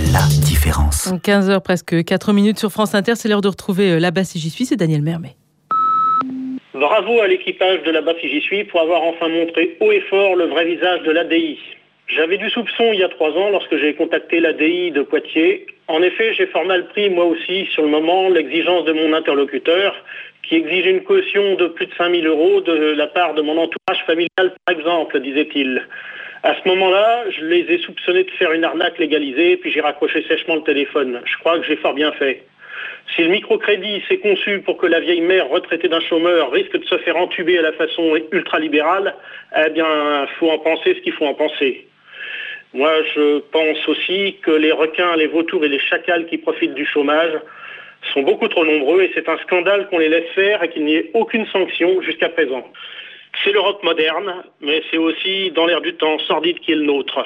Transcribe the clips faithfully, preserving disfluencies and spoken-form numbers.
la différence. quinze heures presque, quatre minutes sur France Inter, c'est l'heure de retrouver là-bas si j'y suis, c'est Daniel Mermet. Bravo à l'équipage de là-bas si j'y suis pour avoir enfin montré haut et fort le vrai visage de l'A D I. J'avais du soupçon il y a trois ans lorsque j'ai contacté l'A D I de Poitiers. En effet, j'ai fort mal pris moi aussi sur le moment l'exigence de mon interlocuteur qui exigeait une caution de plus de cinq mille euros de la part de mon entourage familial par exemple, disait-il. À ce moment-là, je les ai soupçonnés de faire une arnaque légalisée, puis j'ai raccroché sèchement le téléphone. Je crois que j'ai fort bien fait. Si le microcrédit s'est conçu pour que la vieille mère retraitée d'un chômeur risque de se faire entuber à la façon ultralibérale, eh bien, il faut en penser ce qu'il faut en penser. Moi, je pense aussi que les requins, les vautours et les chacals qui profitent du chômage sont beaucoup trop nombreux et c'est un scandale qu'on les laisse faire et qu'il n'y ait aucune sanction jusqu'à présent. C'est l'Europe moderne, mais c'est aussi dans l'air du temps sordide qui est le nôtre.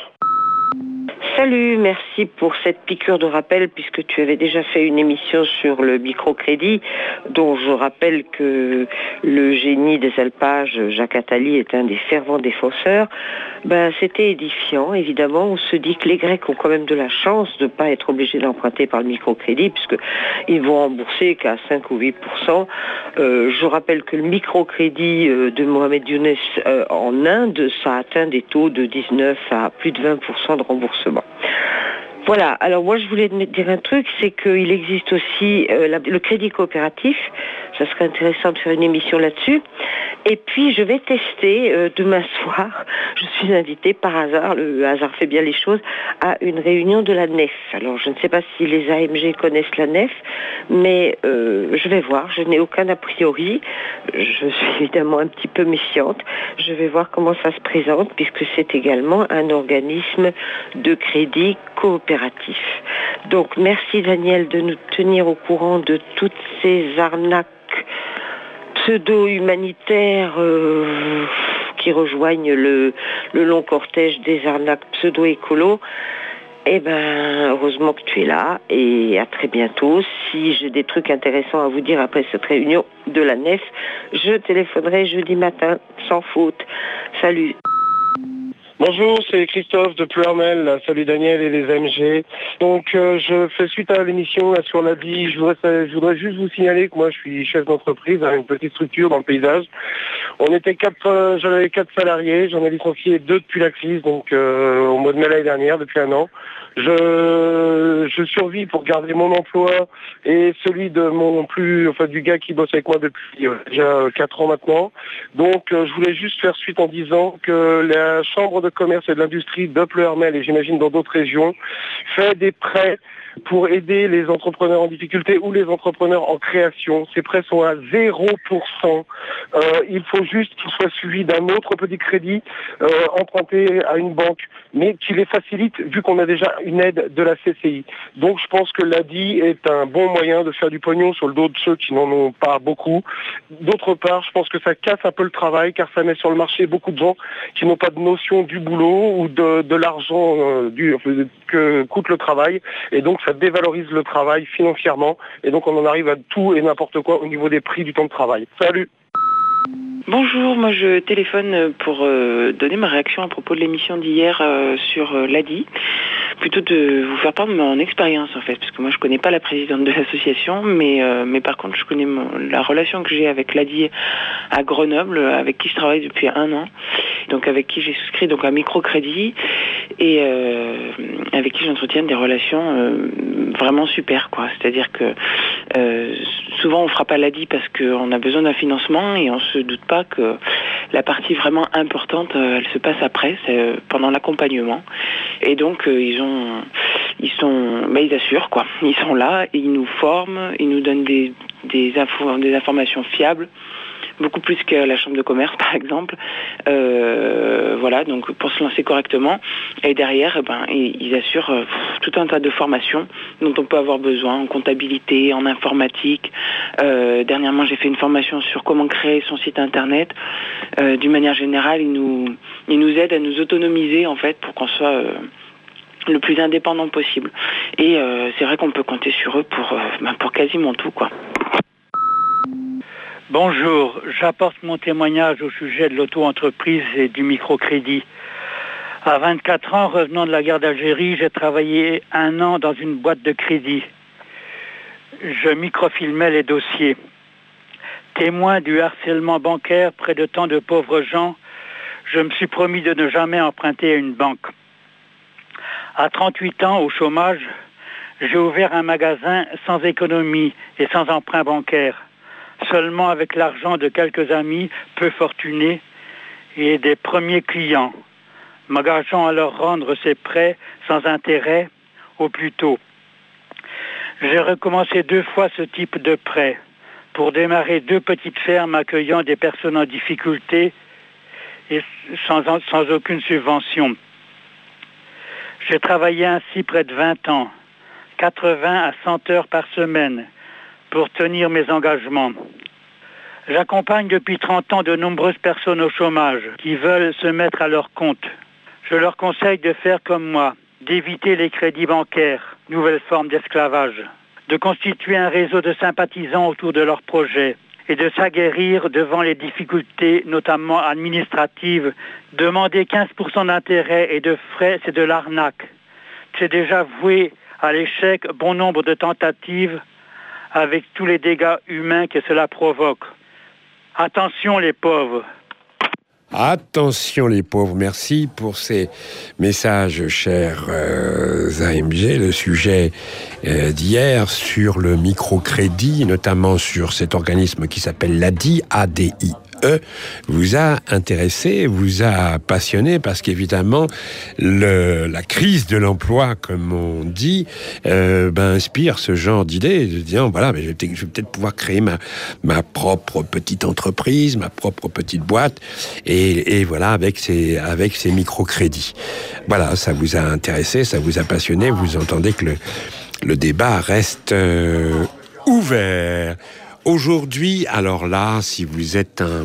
Salut, merci pour cette piqûre de rappel puisque tu avais déjà fait une émission sur le microcrédit dont je rappelle que le génie des alpages, Jacques Attali, est un des fervents défenseurs. Ben, c'était édifiant, évidemment. On se dit que les Grecs ont quand même de la chance de ne pas être obligés d'emprunter par le microcrédit puisqu'ils vont rembourser qu'à cinq ou huit pour cent. Euh, je rappelle que le microcrédit de Mohamed Younes euh, en Inde, ça atteint des taux de dix-neuf à plus de vingt pour cent de remboursement. Voilà, alors moi je voulais te dire un truc, c'est qu'il existe aussi euh, la, le crédit coopératif, ça serait intéressant de faire une émission là-dessus. Et puis je vais tester euh, demain soir, je suis invitée par hasard, le hasard fait bien les choses, à une réunion de la N E F. Alors je ne sais pas si les A M G connaissent la N E F, mais euh, je vais voir, je n'ai aucun a priori, je suis évidemment un petit peu méfiante, je vais voir comment ça se présente puisque c'est également un organisme de crédit coopératif. Donc merci Daniel de nous tenir au courant de toutes ces arnaques pseudo-humanitaires euh, qui rejoignent le, le long cortège des arnaques pseudo-écolos. Eh ben, heureusement que tu es là et à très bientôt. Si j'ai des trucs intéressants à vous dire après cette réunion de la N E F, je téléphonerai jeudi matin, sans faute. Salut. Bonjour, c'est Christophe de Pleurmel. Salut Daniel et les A M G. Donc euh, je fais suite à l'émission là, sur l'A D I. Je voudrais, je voudrais juste vous signaler que moi je suis chef d'entreprise à une petite structure dans le paysage. On était quatre, euh, j'avais quatre salariés, j'en ai licencié deux depuis la crise, donc euh, au mois de mai l'année dernière, depuis un an. Je, je survis pour garder mon emploi et celui de mon plus, enfin du gars qui bosse avec moi depuis euh, déjà quatre ans maintenant. Donc euh, je voulais juste faire suite en disant que la Chambre de commerce et de l'industrie de Pleurmel, et j'imagine dans d'autres régions, fait des prêts pour aider les entrepreneurs en difficulté ou les entrepreneurs en création. Ces prêts sont à zéro pour cent. Euh, il faut juste qu'ils soient suivis d'un autre petit crédit euh, emprunté à une banque, mais qui les facilite vu qu'on a déjà une aide de la C C I. Donc je pense que l'A D I est un bon moyen de faire du pognon sur le dos de ceux qui n'en ont pas beaucoup. D'autre part, je pense que ça casse un peu le travail car ça met sur le marché beaucoup de gens qui n'ont pas de notion du boulot ou de, de l'argent euh, du, que coûte le travail. Et donc ça dévalorise le travail financièrement et donc on en arrive à tout et n'importe quoi au niveau des prix du temps de travail. Salut. Bonjour, moi je téléphone pour euh, donner ma réaction à propos de l'émission d'hier euh, sur euh, l'A D I. Plutôt de vous faire part de mon expérience en fait, parce que moi je connais pas la présidente de l'association, mais euh, mais par contre je connais mon, la relation que j'ai avec l'A D I à Grenoble, avec qui je travaille depuis un an, donc avec qui j'ai souscrit donc un microcrédit et euh, avec qui j'entretiens des relations euh, vraiment super quoi. C'est-à-dire que euh, souvent on frappe à l'A D I parce qu'on a besoin d'un financement et on se doute pas que la partie vraiment importante euh, elle se passe après, c'est euh, pendant l'accompagnement. Et donc euh, ils ont ils sont bah, ils assurent quoi. Ils sont là, ils nous forment, ils nous donnent des des infos, des informations fiables, beaucoup plus que la chambre de commerce par exemple. Euh, voilà, donc pour se lancer correctement. Et derrière, eh ben, ils assurent euh, tout un tas de formations dont on peut avoir besoin en comptabilité, en informatique. Euh, dernièrement, j'ai fait une formation sur comment créer son site internet. Euh, d'une manière générale, ils nous, ils nous aident à nous autonomiser en fait pour qu'on soit euh, le plus indépendant possible. Et euh, c'est vrai qu'on peut compter sur eux pour, euh, ben, pour quasiment tout, quoi. Bonjour, j'apporte mon témoignage au sujet de l'auto-entreprise et du microcrédit. À vingt-quatre ans, revenant de la guerre d'Algérie, j'ai travaillé un an dans une boîte de crédit. Je microfilmais les dossiers. Témoin du harcèlement bancaire près de tant de pauvres gens, je me suis promis de ne jamais emprunter à une banque. À trente-huit ans, au chômage, j'ai ouvert un magasin sans économie et sans emprunt bancaire, seulement avec l'argent de quelques amis peu fortunés et des premiers clients, m'engageant à leur rendre ces prêts sans intérêt au plus tôt. J'ai recommencé deux fois ce type de prêt pour démarrer deux petites fermes accueillant des personnes en difficulté et sans, sans aucune subvention. J'ai travaillé ainsi près de vingt ans, quatre-vingts à cent heures par semaine, pour tenir mes engagements. J'accompagne depuis trente ans de nombreuses personnes au chômage qui veulent se mettre à leur compte. Je leur conseille de faire comme moi, d'éviter les crédits bancaires, nouvelle forme d'esclavage, de constituer un réseau de sympathisants autour de leurs projets et de s'aguerrir devant les difficultés, notamment administratives. Demander quinze pour cent d'intérêt et de frais, c'est de l'arnaque. C'est déjà voué à l'échec bon nombre de tentatives avec tous les dégâts humains que cela provoque. Attention les pauvres. Attention les pauvres, merci pour ces messages, chers euh, A M G. Le sujet euh, d'hier sur le microcrédit, notamment sur cet organisme qui s'appelle l'A D I, A D I E, vous a intéressé, vous a passionné, parce qu'évidemment, le, la crise de l'emploi, comme on dit, euh, ben, inspire ce genre d'idée, de dire, voilà, mais je, vais, je vais peut-être pouvoir créer ma, ma propre petite entreprise, ma propre petite boîte, et, et voilà, avec ces, avec ces microcrédits. Voilà, ça vous a intéressé, ça vous a passionné, vous entendez que le, le débat reste euh, ouvert. Aujourd'hui, alors là, si vous êtes un,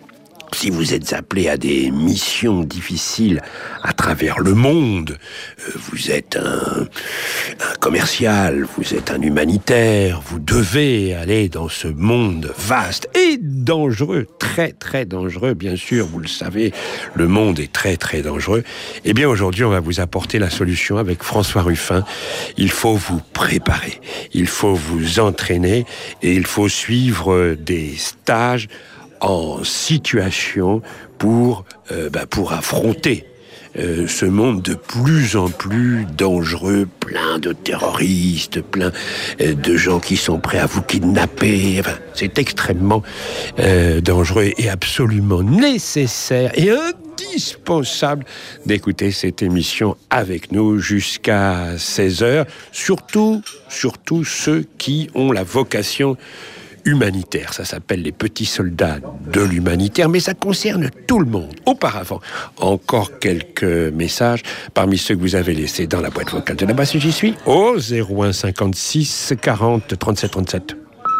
si vous êtes appelé à des missions difficiles à travers le monde, euh, vous êtes un, un commercial, vous êtes un humanitaire, vous devez aller dans ce monde vaste et dangereux, très très dangereux, bien sûr, vous le savez, le monde est très très dangereux. Eh bien aujourd'hui, on va vous apporter la solution avec François Ruffin. Il faut vous préparer, il faut vous entraîner et il faut suivre des stages en situation pour, euh, bah, pour affronter euh, ce monde de plus en plus dangereux, plein de terroristes, plein euh, de gens qui sont prêts à vous kidnapper. Enfin, c'est extrêmement euh, dangereux et absolument nécessaire et indispensable d'écouter cette émission avec nous jusqu'à seize heures. Surtout, surtout ceux qui ont la vocation humanitaire. Ça s'appelle les petits soldats de l'humanitaire, mais ça concerne tout le monde. Auparavant, encore quelques messages parmi ceux que vous avez laissés dans la boîte vocale de la basse, j'y suis, au zéro un cinquante-six quarante trente-sept trente-sept.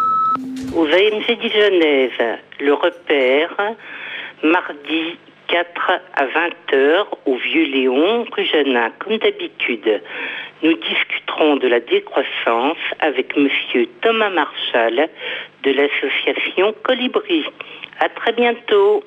Aux A M G de Genève, le repère, mardi quatre à vingt heures, au Vieux-Léon, rue Janin, comme d'habitude. Nous discuterons de la décroissance avec monsieur Thomas Marchal de l'association Colibri. À très bientôt.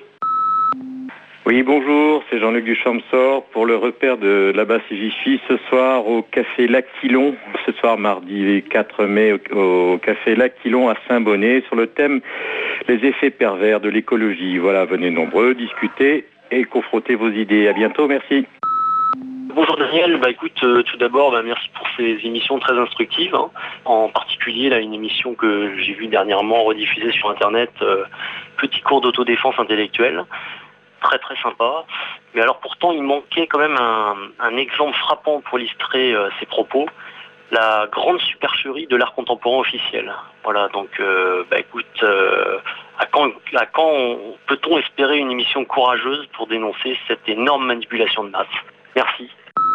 Oui, bonjour, c'est Jean-Luc Duchampsor pour le repère de la basse j'y suis ce soir au Café L'Aquilon, ce soir mardi quatre mai au, au Café L'Aquilon à Saint-Bonnet sur le thème les effets pervers de l'écologie. Voilà, venez nombreux, discuter et confronter vos idées. À bientôt, merci. Bonjour Daniel, bah écoute, euh, tout d'abord, bah, merci pour ces émissions très instructives, hein. En particulier là, une émission que j'ai vue dernièrement rediffusée sur Internet, euh, Petit cours d'autodéfense intellectuelle, très très sympa. Mais alors pourtant, il manquait quand même un, un exemple frappant pour illustrer euh, ces propos, la grande supercherie de l'art contemporain officiel. Voilà, donc euh, bah écoute, euh, à quand, à quand on, peut-on espérer une émission courageuse pour dénoncer cette énorme manipulation de masse? Merci.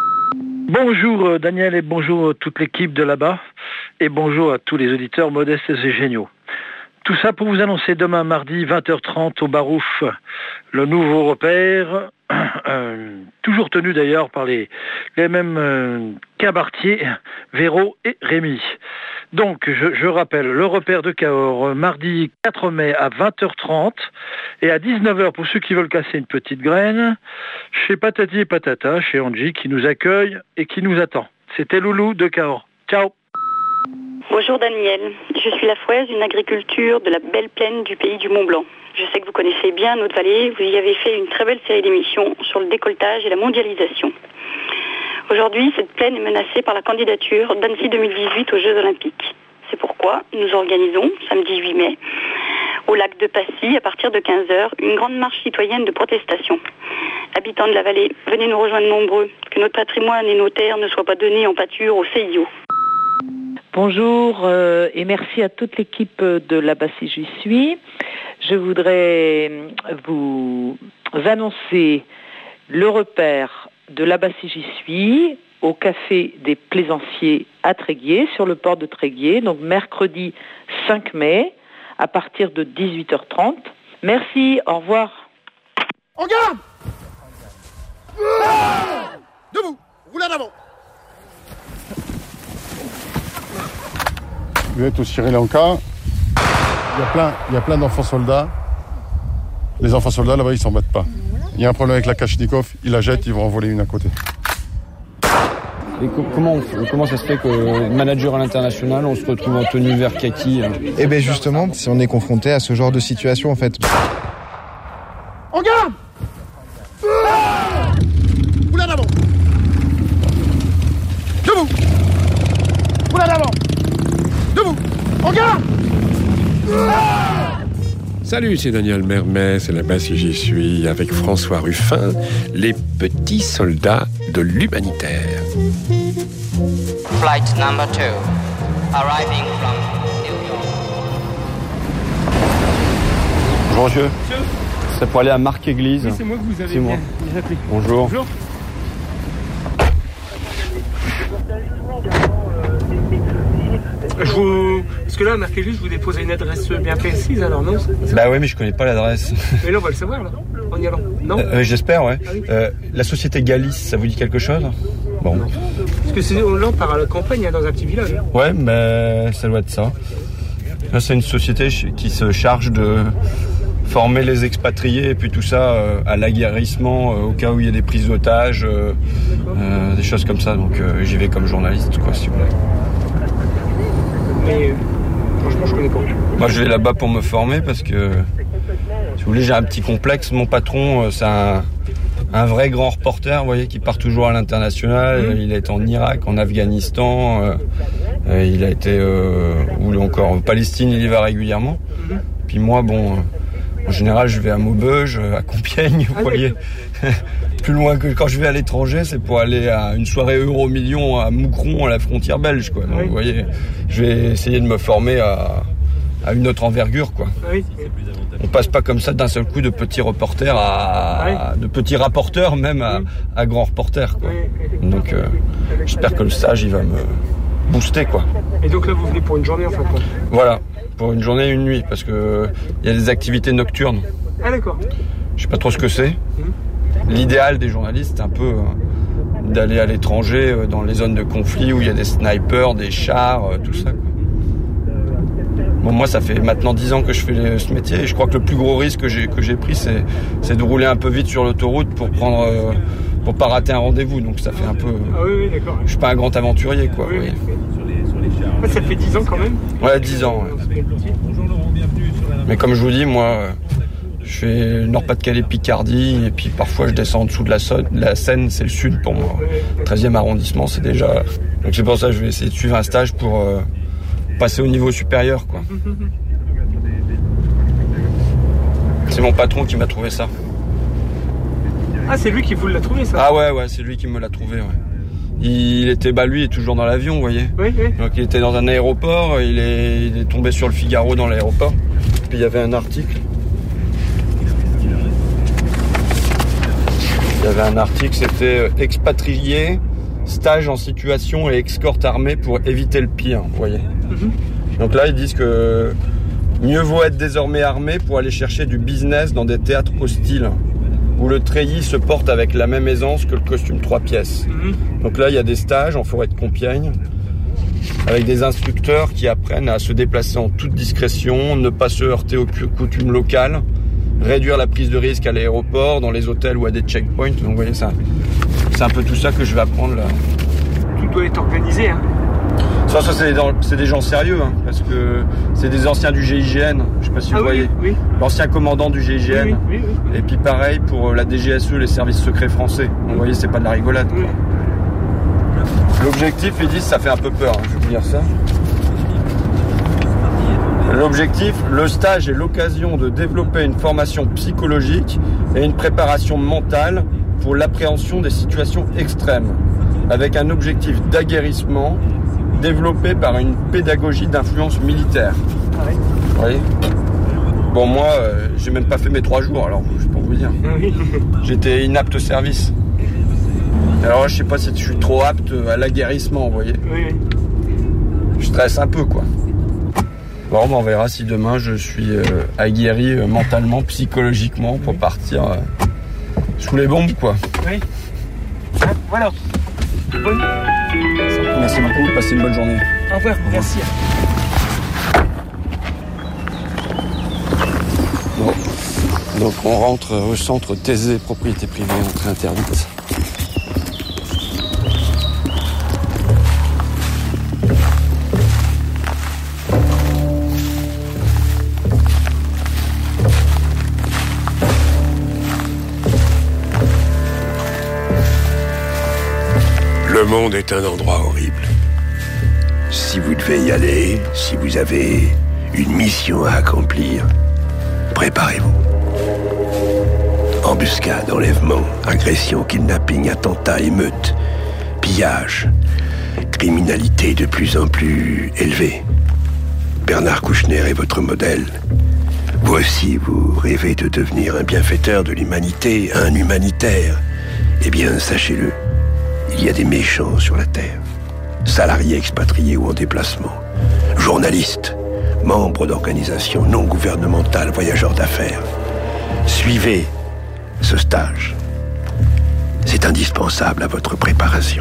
Bonjour Daniel et bonjour toute l'équipe de là-bas et bonjour à tous les auditeurs modestes et géniaux. Tout ça pour vous annoncer demain mardi vingt heures trente au Barouf, le nouveau repère, euh, toujours tenu d'ailleurs par les, les mêmes euh, cabaretiers, Véro et Rémi. Donc, je, je rappelle, le repère de Cahors, mardi quatre mai à vingt heures trente et à dix-neuf heures pour ceux qui veulent casser une petite graine, chez Patati et Patata, chez Angie, qui nous accueille et qui nous attend. C'était Loulou de Cahors. Ciao. Bonjour Daniel, je suis la Fouaise, une agriculture de la belle plaine du pays du Mont-Blanc. Je sais que vous connaissez bien notre vallée, vous y avez fait une très belle série d'émissions sur le décolletage et la mondialisation. Aujourd'hui, cette plaine est menacée par la candidature d'Annecy deux mille dix-huit aux Jeux Olympiques. C'est pourquoi nous organisons, samedi huit mai, au lac de Passy, à partir de quinze heures, une grande marche citoyenne de protestation. Habitants de la vallée, venez nous rejoindre nombreux, que notre patrimoine et nos terres ne soient pas donnés en pâture au C I O. Bonjour euh, et merci à toute l'équipe de Là-bas si j'y suis. Je voudrais vous annoncer le repère de Là-bas si j'y suis au Café des Plaisanciers à Tréguier, sur le port de Tréguier, donc mercredi cinq mai à partir de dix-huit heures trente. Merci, au revoir. En garde! Ah! Debout, roulez en avant. Vous êtes au Sri Lanka, il y a plein, il y a plein d'enfants soldats. Les enfants soldats là-bas ils s'en battent pas. Il y a un problème avec la Kalachnikov, ils la jettent, ils vont en voler une à côté. Et co- comment, on, comment ça se fait que manager à l'international, on se retrouve en tenue vert kaki? Eh bien justement, si on est confronté à ce genre de situation en fait. En garde! Ah! Roulez en avant. Debout. Roulez en avant. Debout. En garde! Ah! Salut, c'est Daniel Mermet, c'est Là-bas si j'y suis, avec François Ruffin, les petits soldats de l'humanitaire. Flight number two, arriving from New York. Bonjour monsieur. C'est pour aller à Marc-Église. Oui, c'est moi que vous avez C'est moi. bien appelé. Bonjour. Bonjour. Je vous... Parce que là, à Marc-Église, je vous dépose une adresse bien précise, alors non? Bah ouais, mais je connais pas l'adresse. Mais là, on va le savoir, là, en y allant. Non euh, J'espère, ouais. Ah oui. euh, la société Galis, ça vous dit quelque chose? Bon. Non. Parce que c'est là, on part à la campagne, hein, dans un petit village. Ouais, mais ça doit être ça. Là, c'est une société qui se charge de former les expatriés et puis tout ça euh, à l'aguerrissement euh, au cas où il y a des prises d'otages, euh, euh, des choses comme ça. Donc euh, j'y vais comme journaliste, quoi, si vous voulez. Mais euh, franchement, je connais pas. Moi, je vais là-bas pour me former parce que, si vous voulez, j'ai un petit complexe. Mon patron, euh, c'est un, un vrai grand reporter, vous voyez, qui part toujours à l'international. Mmh. Il a été en Irak, en Afghanistan, euh, euh, il a été, euh, ou encore en Palestine, il y va régulièrement. Mmh. Puis moi, bon... Euh, En général, je vais à Maubeuge, à Compiègne, vous ah, voyez. Plus loin que quand je vais à l'étranger, c'est pour aller à une soirée Euro-Million à Moucron, à la frontière belge, quoi. Donc, oui. Vous voyez, je vais essayer de me former à, à une autre envergure, quoi. Oui. On passe pas comme ça d'un seul coup de petits reporters à, oui. de petits rapporteurs, même à, à grands reporters, quoi. Oui. Donc, euh, j'espère que le stage, il va me booster, quoi. Et donc là, vous venez pour une journée, en fait, quoi. Voilà. Pour une journée et une nuit, parce que il y a des activités nocturnes. Ah d'accord. Je sais pas trop ce que c'est. Mmh. L'idéal des journalistes, c'est un peu euh, d'aller à l'étranger, euh, dans les zones de conflit où il y a des snipers, des chars, euh, tout ça, quoi. Bon, moi, ça fait maintenant dix ans que je fais les, ce métier, et je crois que le plus gros risque que j'ai que j'ai pris, c'est c'est de rouler un peu vite sur l'autoroute pour prendre, euh, pour pas rater un rendez-vous. Donc ça fait un peu. Ah oui, oui, d'accord. Je suis pas un grand aventurier, quoi. Oui, oui. Ah, ça fait dix ans quand même. Ouais, dix ans. Ouais. Mais comme je vous dis, moi, je fais Nord-Pas-de-Calais, Picardie, et puis parfois je descends en dessous de la, so- de la Seine, c'est le sud pour moi. treizième arrondissement, c'est déjà... Donc c'est pour ça que je vais essayer de suivre un stage pour euh, passer au niveau supérieur, quoi. C'est mon patron qui m'a trouvé ça. Ah, c'est lui qui vous l'a trouvé, ça? Ah ouais, ouais, c'est lui qui me l'a trouvé, ouais. Il était, bah lui, il est toujours dans l'avion, vous voyez. Oui, oui. Donc il était dans un aéroport, il est, il est tombé sur le Figaro dans l'aéroport. Puis il y avait un article. Il y avait un article, c'était expatrié, stage en situation et escorte armée pour éviter le pire, vous voyez. Mm-hmm. Donc là, ils disent que mieux vaut être désormais armé pour aller chercher du business dans des théâtres hostiles, où le treillis se porte avec la même aisance que le costume trois pièces. Mmh. Donc là, il y a des stages en forêt de Compiègne. avec des instructeurs qui apprennent à se déplacer en toute discrétion, ne pas se heurter aux coutumes locales, réduire la prise de risque à l'aéroport, dans les hôtels ou à des checkpoints. Donc vous voyez, ça, c'est un peu tout ça que je vais apprendre là. Tout doit être organisé, hein. Ça, ça c'est, des, c'est des gens sérieux, hein, parce que c'est des anciens du G I G N, je sais pas si ah vous oui, voyez, oui. L'ancien commandant du G I G N, oui, oui, oui, oui. Et puis pareil pour la D G S E, les services secrets français. Donc, vous voyez, c'est pas de la rigolade. Oui. L'objectif, ils disent, ça fait un peu peur, hein, je vais vous dire ça. L'objectif, le stage est l'occasion de développer une formation psychologique et une préparation mentale pour l'appréhension des situations extrêmes, avec un objectif d'aguerrissement développé par une pédagogie d'influence militaire. Ah oui. Vous voyez ? Bon, moi, euh, j'ai même pas fait mes trois jours, alors je peux vous dire. Oui. J'étais inapte au service. Alors là, je sais pas si je suis trop apte à l'aguerrissement, vous voyez. Oui. Je stresse un peu, quoi. Bon, on verra si demain je suis euh, aguerri euh, mentalement, psychologiquement pour partir euh, sous les bombes, quoi. Oui. Ah, voilà. Bonne... Merci beaucoup, passez une bonne journée. Au revoir, merci. Bon. Donc on rentre au centre Thésée, propriété privée, entrée interdite. Le monde est un endroit horrible. Si vous devez y aller, si vous avez une mission à accomplir, préparez-vous. Embuscade, enlèvement, agression, kidnapping, attentat, émeute, pillage, criminalité de plus en plus élevée. Bernard Kouchner est votre modèle. Vous aussi, vous rêvez de devenir un bienfaiteur de l'humanité, un humanitaire. Eh bien, sachez-le. Il y a des méchants sur la terre, salariés expatriés ou en déplacement, journalistes, membres d'organisations non gouvernementales, voyageurs d'affaires. Suivez ce stage. C'est indispensable à votre préparation.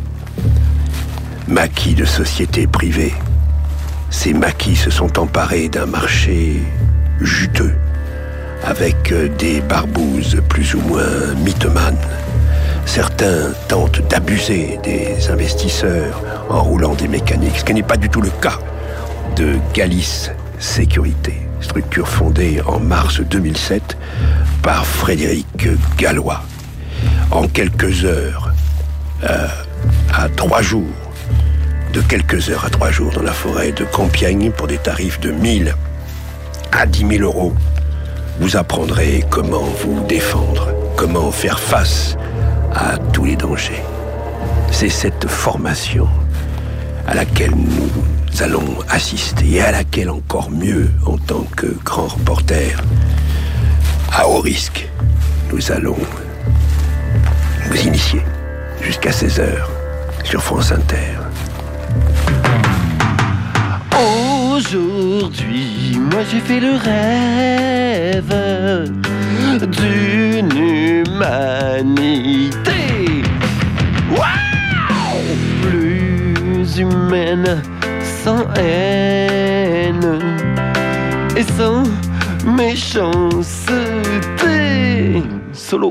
Maquis de sociétés privées. Ces maquis se sont emparés d'un marché juteux, avec des barbouzes plus ou moins mythomanes. Certains tentent d'abuser des investisseurs en roulant des mécaniques, ce qui n'est pas du tout le cas de Galis Sécurité, structure fondée en mars deux mille sept par Frédéric Gallois. En quelques heures, euh, à trois jours, de quelques heures à trois jours dans la forêt de Compiègne pour des tarifs de mille à dix mille euros, vous apprendrez comment vous défendre, comment faire face à tous les dangers. C'est cette formation à laquelle nous allons assister et à laquelle encore mieux, en tant que grand reporter, à haut risque, nous allons vous initier jusqu'à seize heures sur France Inter. Aujourd'hui, moi j'ai fait le rêve d'une humanité wow plus humaine, sans haine et sans méchanceté. Solo.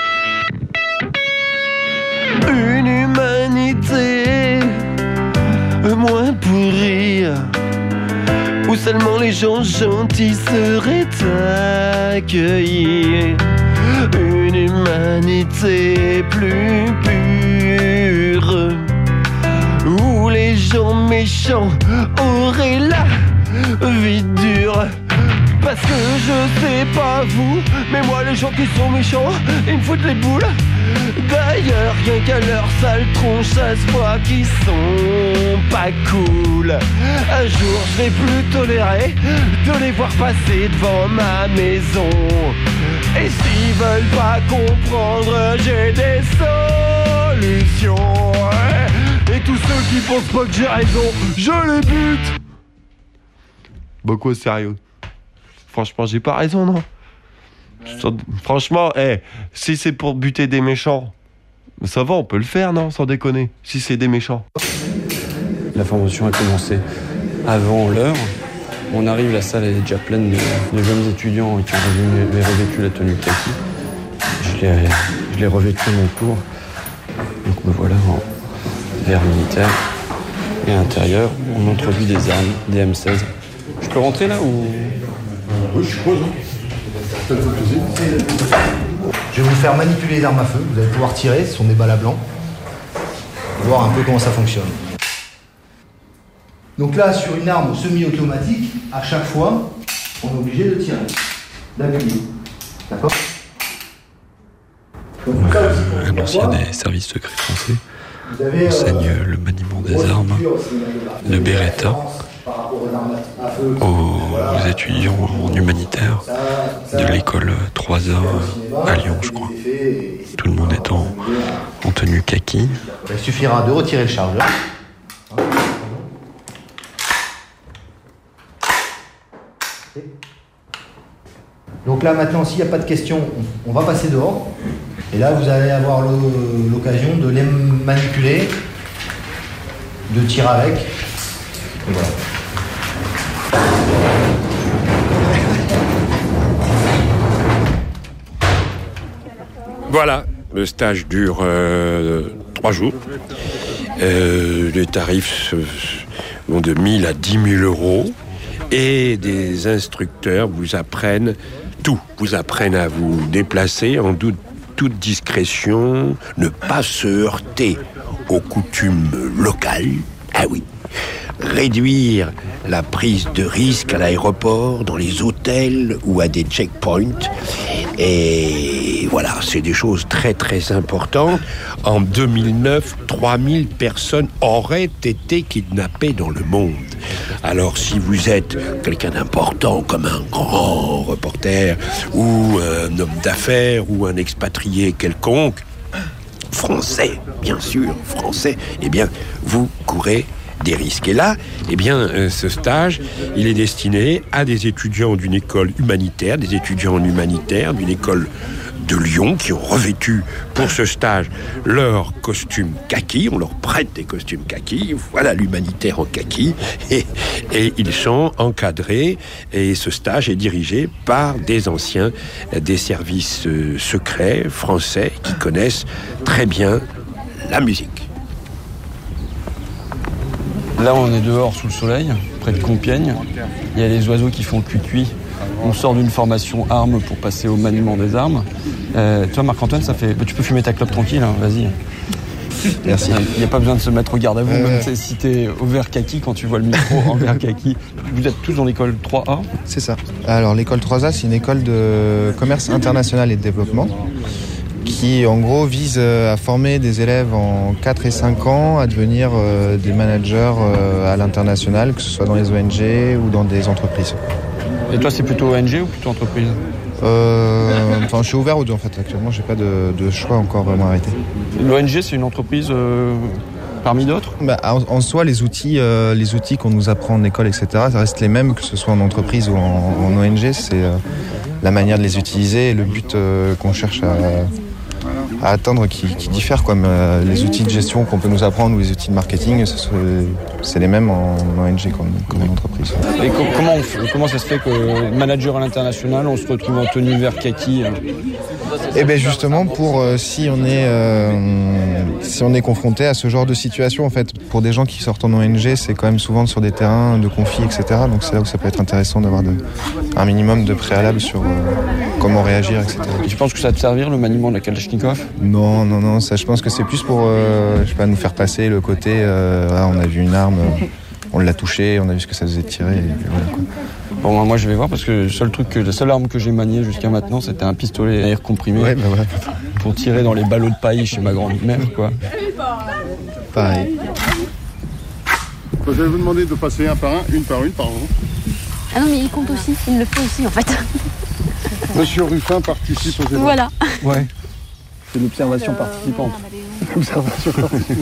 Une humanité moins pourrie, où seulement les gens gentils seraient accueillis. Une humanité plus pure, où les gens méchants auraient la vie dure. Parce que je sais pas vous, mais moi les gens qui sont méchants, ils me foutent les boules. D'ailleurs, rien qu'à leur sale tronche, ça se voit qu'ils sont pas cool. Un jour, je vais plus tolérer de les voir passer devant ma maison. Et s'ils veulent pas comprendre, j'ai des solutions. Et tous ceux qui pensent pas que j'ai raison, je les bute. Beaucoup sérieux. Franchement, j'ai pas raison, non? Ouais. Franchement, hey, si c'est pour buter des méchants, ça va, on peut le faire, non? Sans déconner, si c'est des méchants. La formation a commencé avant l'heure. On arrive, la salle elle est déjà pleine de, de jeunes étudiants qui ont revêtu, revêtu la tenue kaki. Je l'ai, je l'ai revêtu à mon tour. Donc me voilà en vert militaire. Et à l'intérieur, on introduit des armes, des M seize. Je peux rentrer là ou... Oui, je suppose. Je vais vous faire manipuler les armes à feu. Vous allez pouvoir tirer, ce sont des balles à blanc. Voir un peu comment ça fonctionne. Donc là, sur une arme semi-automatique, à chaque fois, on est obligé de tirer, d'appuyer. D'accord ? Un ancien des services secrets français enseigne le maniement des armes, le Beretta, aux étudiants en humanitaire de l'école trois A à Lyon, je crois. Tout le monde est en, en tenue kaki. Il suffira de retirer le chargeur. Donc là maintenant, s'il n'y a pas de questions, on va passer dehors. Et là, vous allez avoir le, l'occasion de les manipuler, de tirer avec. Et voilà. Voilà, le stage dure euh, trois jours. Euh, les tarifs vont de mille à dix mille euros. Et des instructeurs vous apprennent tout. Vous apprennent à vous déplacer en toute, toute discrétion, ne pas se heurter aux coutumes locales. Ah oui. Réduire la prise de risque à l'aéroport, dans les hôtels ou à des checkpoints. Et voilà, c'est des choses très très importantes. En deux mille neuf, trois mille personnes auraient été kidnappées dans le monde. Alors si vous êtes quelqu'un d'important comme un grand reporter ou un homme d'affaires ou un expatrié quelconque, français, bien sûr, français, eh bien, vous courez des risques. Et là, eh bien, euh, ce stage, il est destiné à des étudiants d'une école humanitaire, des étudiants en humanitaire d'une école de Lyon qui ont revêtu pour ce stage leur costume kaki. On leur prête des costumes kaki. Voilà l'humanitaire en kaki. Et, et ils sont encadrés. Et ce stage est dirigé par des anciens des services euh, secrets français qui connaissent très bien la musique. Là, on est dehors sous le soleil, près de Compiègne. Il y a les oiseaux qui font cuit-cuit. On sort d'une formation armes pour passer au maniement des armes. Euh, toi, Marc-Antoine, ça fait... tu peux fumer ta clope tranquille, hein, vas-y. Merci. Il n'y a pas besoin de se mettre au garde à vous, euh... même si t'es au vert kaki, quand tu vois le micro en vert kaki. Vous êtes tous dans l'école trois A ? C'est ça. Alors, l'école trois A, c'est une école de commerce international et de développement, qui en gros vise à former des élèves en quatre et cinq ans à devenir euh, des managers euh, à l'international, que ce soit dans les O N G ou dans des entreprises. Et toi, c'est plutôt O N G ou plutôt entreprise ? euh, Enfin, je suis ouvert aux deux en fait. Actuellement, j'ai pas de, de choix encore vraiment arrêté. L'O N G, c'est une entreprise euh, parmi d'autres ? Bah, en, en soi, les outils, euh, les outils qu'on nous apprend en école, et cetera, ça reste les mêmes, que ce soit en entreprise ou en, en O N G. C'est euh, la manière de les utiliser et le but euh, qu'on cherche à à atteindre qui, qui diffèrent, comme euh, les outils de gestion qu'on peut nous apprendre ou les outils de marketing, c'est, c'est les mêmes en O N G qu'en, qu'en entreprise. Et co- comment, on, comment ça se fait que manager à l'international, on se retrouve en tenue vert kaki ? Eh bien justement pour euh, si on est euh, si on est confronté à ce genre de situation, en fait, pour des gens qui sortent en O N G, c'est quand même souvent sur des terrains de conflits, et cetera. Donc c'est là où ça peut être intéressant d'avoir de, un minimum de préalable sur euh, comment réagir, et cetera. Et tu penses que ça va te servir le maniement de la Kalachnikov ? Non, non, non. Ça, je pense que c'est plus pour, euh, je sais pas, nous faire passer le côté. Euh, ah, on a vu une arme, euh, on l'a touchée, on a vu ce que ça faisait tirer. Et puis voilà, quoi. Bon, moi je vais voir parce que le seul truc, que, la seule arme que j'ai maniée jusqu'à maintenant, c'était un pistolet à air comprimé. Ouais, bah ouais. Pour tirer dans les ballots de paille chez ma grand-mère, quoi. Pareil. Je vais vous demander de passer un par un, une par une, pardon. Ah non, mais il compte aussi, il le fait aussi en fait. Monsieur Ruffin participe aux événements. Voilà. Ouais. C'est l'observation euh, participante. L'observation participante.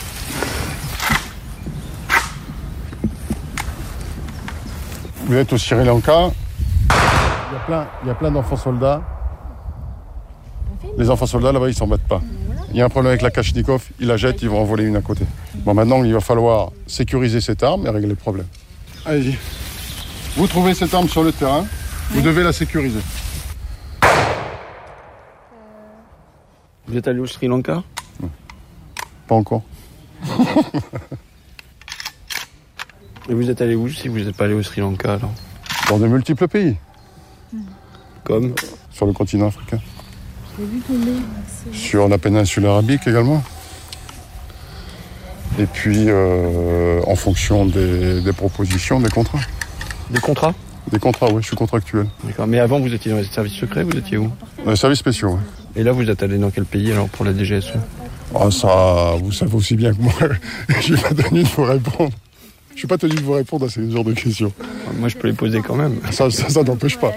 Vous êtes au Sri Lanka. Il y a plein, il y a plein d'enfants soldats. Les enfants soldats là-bas, ils s'en battent pas. Il y a un problème avec la Kalachnikov, ils la jettent, ils vont en voler une à côté. Bon, maintenant, il va falloir sécuriser cette arme et régler le problème. Allez-y. Vous trouvez cette arme sur le terrain, vous devez la sécuriser. Vous êtes allé au Sri Lanka ? Pas encore. Et vous êtes allé où si vous n'êtes pas allé au Sri Lanka alors ? Dans de multiples pays. Comme ? Sur le continent africain. J'ai vu tomber. Sur la péninsule arabique également. Et puis, euh, en fonction des, des propositions, des contrats. Des contrats ? Des contrats, oui, je suis contractuel. D'accord, mais avant vous étiez dans les services secrets, vous étiez où ? Dans les services spéciaux, oui. Et là vous êtes allé dans quel pays alors pour la D G S E ? Ah, ça, vous savez aussi bien que moi, je n'ai pas tenu de vous répondre. Je ne suis pas tenu de vous répondre à ce genre de questions. Moi je peux les poser quand même. Ça, ça, ça n'empêche pas.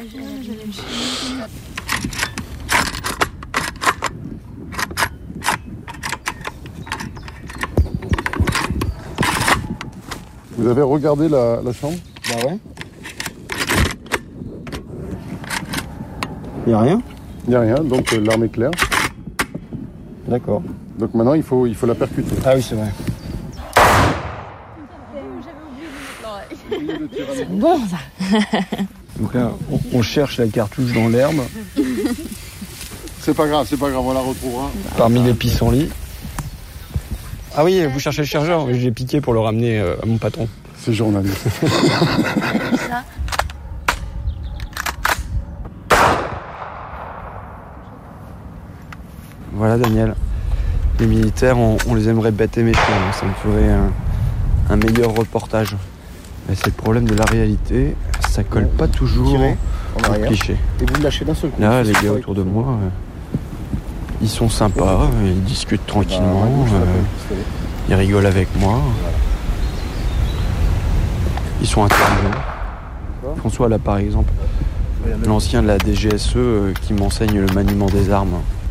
Vous avez regardé la, la chambre ? Bah ouais. Il n'y a rien ? Il n'y a rien, donc euh, l'arme est claire. D'accord. Donc maintenant, il faut, il faut la percuter. Ah oui, c'est vrai. C'est bon ça. Donc là, on, on cherche la cartouche dans l'herbe. C'est pas grave, c'est pas grave, on la retrouvera. Parmi les pissenlits. Ah oui, vous cherchez le chargeur. J'ai piqué pour le ramener euh, à mon patron. C'est journaliste. Voilà Daniel, les militaires, on, on les aimerait bêtes et méchants, hein. Ça me ferait un, un meilleur reportage. Mais c'est le problème de la réalité, ça colle pas toujours au cliché. Et vous le lâchez d'un seul coup. Là, les gars autour de moi, euh, ils sont sympas, ils discutent tranquillement, euh, ils rigolent avec moi. Ils sont intelligents. François là par exemple, l'ancien de la D G S E euh, qui m'enseigne le maniement des armes.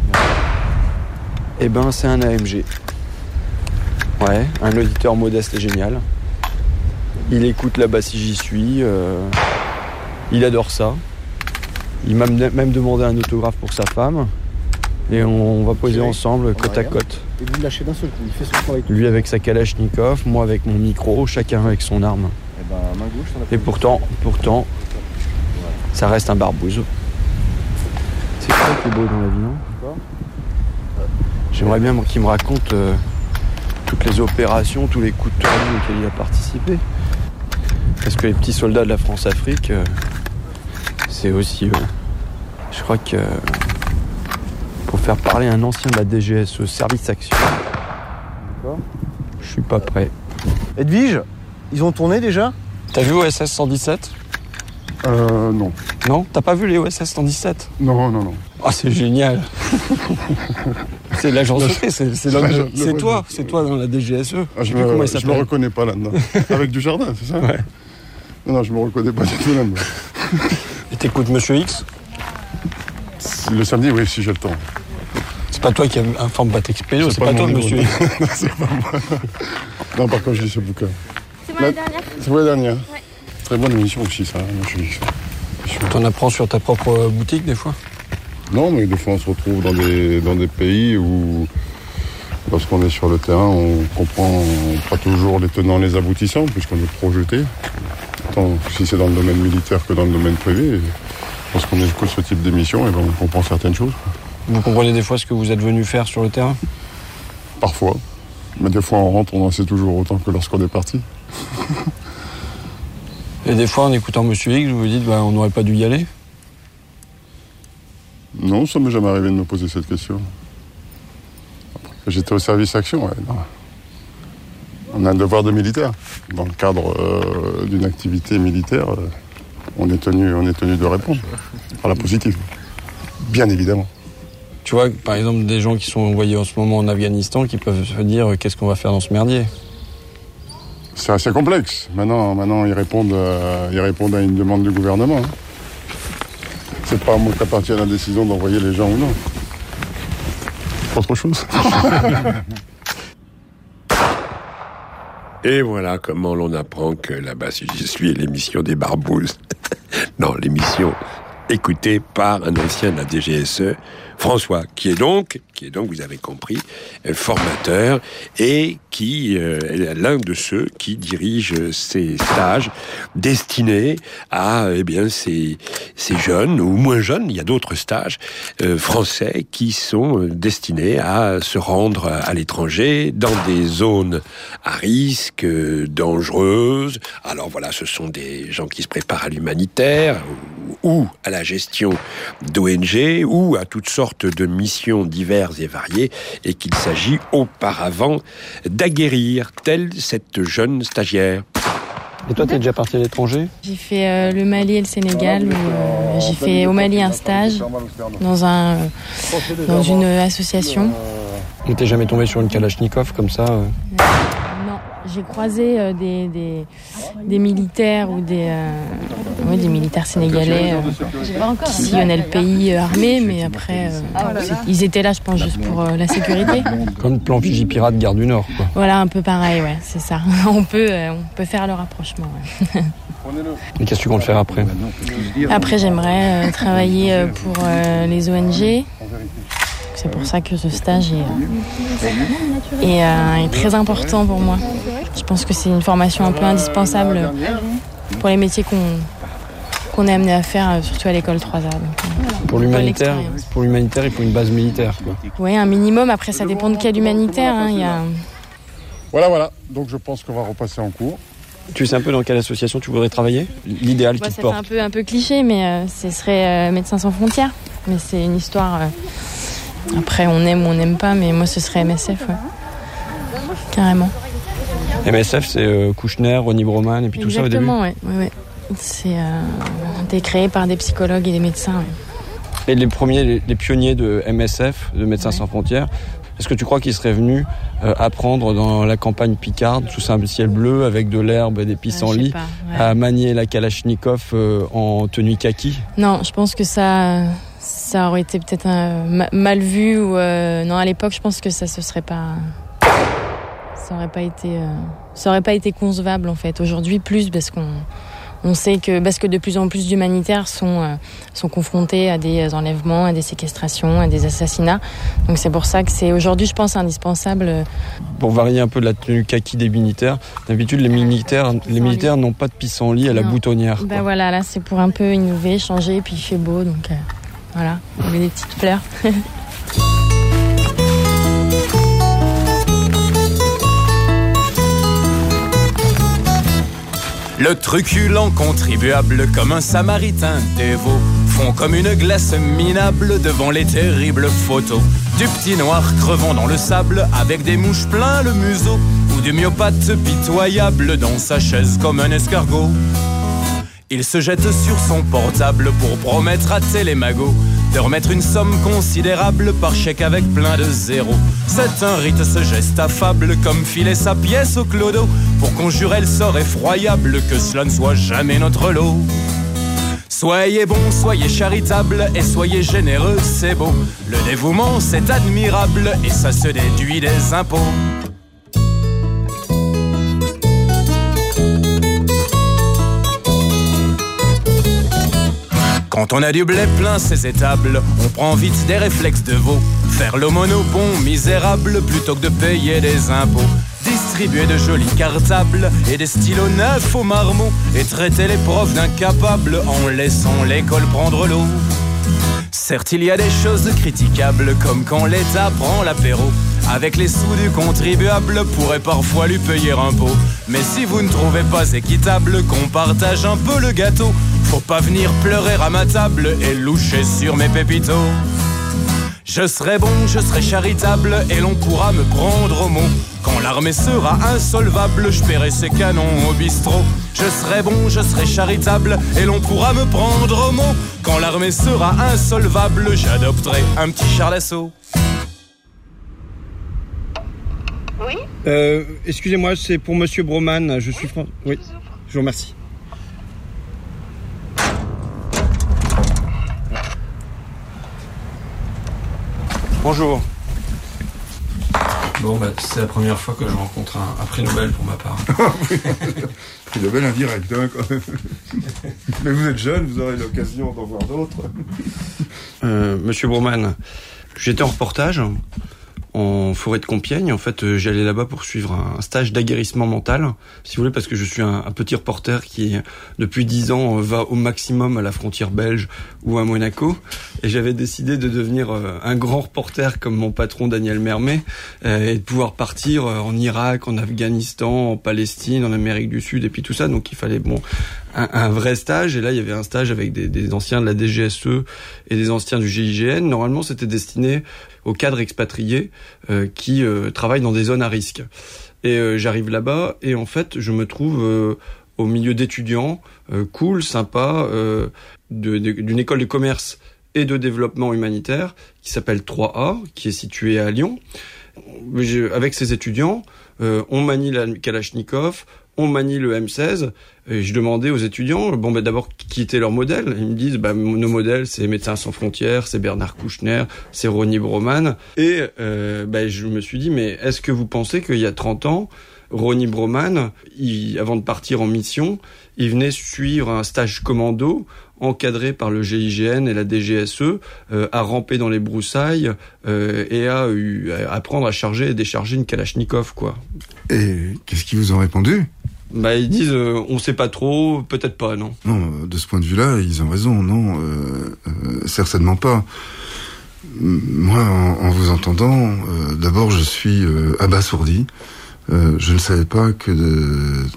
Eh ben, c'est un A M G. Ouais, un auditeur modeste et génial. Il écoute là-bas si j'y suis. Euh, il adore ça. Il m'a même demandé un autographe pour sa femme. Et on, on va poser ensemble, côte à côte. Et vous le lâchez d'un seul coup, il fait son travail. Lui avec sa Kalachnikov, moi avec mon micro, chacun avec son arme. Et, ben, main gauche, ça et pourtant, pourtant, ça reste un barbouze. C'est ça qui est beau dans la vie, non ? J'aimerais bien qu'il me raconte euh, toutes les opérations, tous les coups de tournée auxquels il a participé. Parce que les petits soldats de la France-Afrique, euh, c'est aussi... Euh, je crois que... Euh, pour faire parler un ancien de la D G S E, service action, je suis pas prêt. Edwige, ils ont tourné déjà ? T'as vu O S S cent dix-sept ? Euh, non. Non ? T'as pas vu les O S S cent dix-sept ? Non, non, non. Ah, c'est génial. C'est l'agent secret, c'est, c'est, l'homme, c'est toi, c'est toi dans la D G S E. Ah, je ne me, je me reconnais pas là-dedans. Avec du jardin, c'est ça ? Ouais. Non, non, je me reconnais pas du tout là-dedans. Et t'écoutes Monsieur X ? Le samedi, oui, si j'ai le temps. C'est pas toi qui informe Patrick Pélo, c'est, c'est pas, pas toi, Monsieur X. Non, c'est pas moi. Non, par contre, je lis ce bouquin. C'est moi la, la dernière. C'est moi la dernière. Ouais. Très bonne émission aussi, ça, Monsieur X. T'en apprends sur ta propre boutique, des fois ? Non, mais des fois, on se retrouve dans des, dans des pays où, lorsqu'on est sur le terrain, on comprend pas toujours les tenants, les aboutissants, puisqu'on est projeté. Tant si c'est dans le domaine militaire que dans le domaine privé. Lorsqu'on écoute ce type d'émission, et ben, on comprend certaines choses. Vous comprenez des fois ce que vous êtes venu faire sur le terrain ? Parfois. Mais des fois, on rentre, on en sait toujours autant que lorsqu'on est parti. Et des fois, en écoutant Monsieur X, vous vous dites, bah, on n'aurait pas dû y aller ? Non, ça ne m'est jamais arrivé de me poser cette question. J'étais au service action, ouais. Non. On a un devoir de militaire. Dans le cadre euh, d'une activité militaire, euh, on est tenu, on est tenu de répondre. Par la positive. Bien évidemment. Tu vois, par exemple, des gens qui sont envoyés en ce moment en Afghanistan qui peuvent se dire euh, qu'est-ce qu'on va faire dans ce merdier ? C'est assez complexe. Maintenant, maintenant ils, répondent, euh, ils répondent à une demande du gouvernement. Hein. C'est pas à moi qu'appartient la décision d'envoyer les gens ou non. Autre chose. Et voilà comment l'on apprend que là-bas, si j'y suis, l'émission des barbouzes. Non, l'émission écouté par un ancien de la D G S E, François, qui est donc, qui est donc, vous avez compris, formateur et qui euh, est l'un de ceux qui dirigent ces stages destinés à, eh bien, ces, ces jeunes ou moins jeunes. Il y a d'autres stages euh, français qui sont destinés à se rendre à l'étranger dans des zones à risque, euh, dangereuses. Alors voilà, ce sont des gens qui se préparent à l'humanitaire ou, ou à la gestion d'O N G ou à toutes sortes de missions diverses et variées, et qu'il s'agit auparavant d'aguerrir, telle cette jeune stagiaire. Et toi, t'es déjà parti à l'étranger ? J'ai fait euh, le Mali et le Sénégal. Où, euh, j'ai fait au Mali un stage dans, un, euh, dans une association. Et t'es jamais tombé sur une Kalachnikov comme ça euh... Non, j'ai croisé euh, des, des, des militaires ou des, euh, oui, des militaires sénégalais euh, qui sillonnaient le pays euh, armé, mais après, euh, ils étaient là, je pense, juste pour euh, la sécurité. Comme le plan Fiji-Pirate, Gare du Nord, quoi. Voilà, un peu pareil, ouais, c'est ça. On peut, euh, on peut faire le rapprochement, ouais. Et qu'est-ce que tu comptes faire après ? Après, j'aimerais euh, travailler euh, pour euh, les O N G. C'est pour ça que ce stage est, est, euh, est très important pour moi. Je pense que c'est une formation un peu indispensable pour les métiers qu'on qu'on est amené à faire, surtout à l'école trois A. Donc, pour l'humanitaire, pour l'humanitaire, il faut une base militaire, quoi. Oui, un minimum. Après, ça dépend de quel humanitaire. Hein. Il y a... Voilà, voilà. Donc je pense qu'on va repasser en cours. Tu sais un peu dans quelle association tu voudrais travailler ? L'idéal bah, qui te ça porte. fait un peu, un peu cliché, mais euh, ce serait euh, Médecins sans frontières. Mais c'est une histoire... Euh... Après, on aime ou on n'aime pas, mais moi, ce serait M S F, ouais. Carrément. M S F, c'est euh, Kouchner, Ronnie Broman, et puis Exactement, tout ça au début ? Exactement, ouais, ouais, ouais. C'est euh, été créé par des psychologues et des médecins, ouais. Et les premiers, les, les pionniers de M S F, de Médecins ouais. sans frontières, est-ce que tu crois qu'ils seraient venus euh, apprendre dans la campagne picarde, sous un ciel bleu, avec de l'herbe et des pissenlits, ah, ouais. à manier la Kalachnikov euh, en tenue kaki ? Non, je pense que ça... Ça aurait été peut-être un, mal vu ou euh, non, à l'époque je pense que ça se serait pas ça aurait pas été euh, ça aurait pas été concevable en fait. Aujourd'hui plus parce qu'on on sait que parce que de plus en plus d'humanitaires sont euh, sont confrontés à des enlèvements, à des séquestrations, à des assassinats. Donc c'est pour ça que c'est aujourd'hui je pense indispensable. Pour varier un peu de la tenue kaki des militaires, d'habitude les militaires les militaires n'ont pas de pissenlit à la non. boutonnière. Bah voilà, là c'est pour un peu innover, changer, puis il fait beau donc euh... Voilà, on met des petites fleurs. Le truculent contribuable comme un samaritain dévot fond comme une glace minable devant les terribles photos du petit noir crevant dans le sable avec des mouches plein le museau ou du myopathe pitoyable dans sa chaise comme un escargot. Il se jette sur son portable pour promettre à Télémago de remettre une somme considérable par chèque avec plein de zéros. C'est un rite, ce geste affable, comme filer sa pièce au clodo pour conjurer le sort effroyable que cela ne soit jamais notre lot. Soyez bons, soyez charitables et soyez généreux, c'est beau. Le dévouement, c'est admirable et ça se déduit des impôts. Quand on a du blé plein ses étables, on prend vite des réflexes de veau. Faire l'aumône au bon misérable plutôt que de payer des impôts. Distribuer de jolis cartables et des stylos neufs aux marmots. Et traiter les profs d'incapables en laissant l'école prendre l'eau. Certes, il y a des choses critiquables, comme quand l'État prend l'apéro. Avec les sous du contribuable, pourrait parfois lui payer un pot. Mais si vous ne trouvez pas équitable qu'on partage un peu le gâteau, faut pas venir pleurer à ma table et loucher sur mes pépitos. Je serai bon, je serai charitable et l'on pourra me prendre au mot. Quand l'armée sera insolvable, je paierai ses canons au bistrot. Je serai bon, je serai charitable et l'on pourra me prendre au mot. Quand l'armée sera insolvable, j'adopterai un petit char d'assaut. Oui. Euh, excusez-moi, c'est pour Monsieur Broman. Je suis Fran... Oui, je vous remercie. Bonjour. Bon, bah, c'est la première fois que je rencontre un, un prix Nobel pour ma part. Prix Nobel indirect, hein, quand même. Mais vous êtes jeune, vous aurez l'occasion d'en voir d'autres. Euh, Monsieur Broman, j'étais en reportage en forêt de Compiègne. En fait, euh, j'allais là-bas pour suivre un stage d'aguerrissement mental, si vous voulez, parce que je suis un, un petit reporter qui, depuis dix ans, euh, va au maximum à la frontière belge ou à Monaco. Et j'avais décidé de devenir euh, un grand reporter comme mon patron Daniel Mermet euh, et de pouvoir partir euh, en Irak, en Afghanistan, en Palestine, en Amérique du Sud et puis tout ça. Donc il fallait bon un, un vrai stage. Et là, il y avait un stage avec des, des anciens de la D G S E et des anciens du G I G N. Normalement, c'était destiné aux cadres expatriés euh, qui euh, travaillent dans des zones à risque. Et euh, j'arrive là-bas et en fait, je me trouve euh, au milieu d'étudiants euh, cool, sympas, euh, de, de, d'une école de commerce et de développement humanitaire qui s'appelle trois A, qui est située à Lyon. Je, avec ces étudiants, euh, on manie la Kalachnikov, on manie le M seize. Et je demandais aux étudiants, bon, bah, d'abord, qui était leur modèle. Ils me disent, bah, nos modèles, c'est Médecins sans frontières, c'est Bernard Kouchner, c'est Ronnie Broman. Et, euh, bah, je me suis dit, mais est-ce que vous pensez qu'il y a trente ans, Ronnie Broman, il, avant de partir en mission, il venait suivre un stage commando encadré par le G I G N et la D G S E, euh, à ramper dans les broussailles euh, et à, à apprendre à charger et décharger une Kalachnikov, quoi. Et qu'est-ce qu'ils vous ont répondu ? Bah, ils disent, euh, on sait pas trop, peut-être pas, non. Non, de ce point de vue-là, ils ont raison, non, euh, euh, certainement pas. Moi, en, en vous entendant, euh, d'abord, je suis euh, abasourdi. Euh, je ne savais pas que de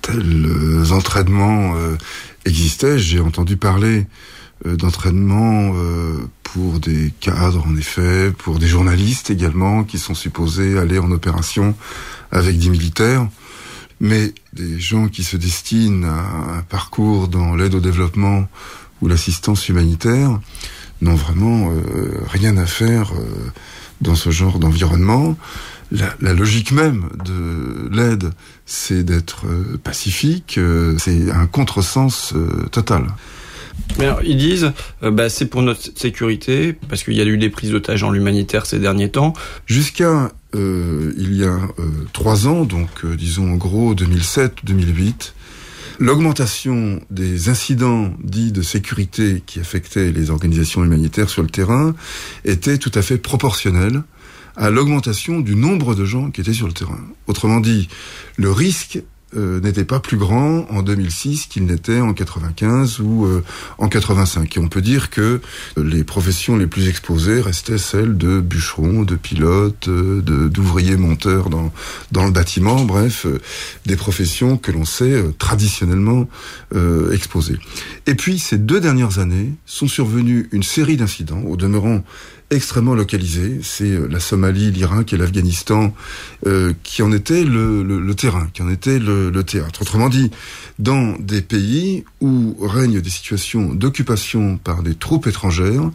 tels entraînements euh, existaient. J'ai entendu parler euh, d'entraînements euh, pour des cadres, en effet, pour des journalistes également, qui sont supposés aller en opération avec des militaires. Mais des gens qui se destinent à un parcours dans l'aide au développement ou l'assistance humanitaire n'ont vraiment euh, rien à faire euh, dans ce genre d'environnement. La, la logique même de l'aide, c'est d'être euh, pacifique, euh, c'est un contresens euh, total. Mais alors, ils disent, euh, bah, c'est pour notre sécurité, parce qu'il y a eu des prises d'otages en l'humanitaire ces derniers temps. Jusqu'à euh, il y a euh, trois ans, donc euh, disons en gros deux mille sept deux mille huit, l'augmentation des incidents dits de sécurité qui affectaient les organisations humanitaires sur le terrain était tout à fait proportionnelle à l'augmentation du nombre de gens qui étaient sur le terrain. Autrement dit, le risque Euh, n'était pas plus grand en deux mille six qu'il n'était en quatre-vingt-quinze ou euh, en quatre-vingt-cinq. Et on peut dire que les professions les plus exposées restaient celles de bûcherons, de pilotes, de, d'ouvriers monteurs dans, dans le bâtiment, bref, euh, des professions que l'on sait euh, traditionnellement euh, exposées. Et puis, ces deux dernières années, sont survenus une série d'incidents, au demeurant extrêmement localisés. C'est la Somalie, l'Irak et l'Afghanistan euh, qui en étaient le, le, le terrain, qui en étaient le, le théâtre. Autrement dit, dans des pays où règnent des situations d'occupation par des troupes étrangères,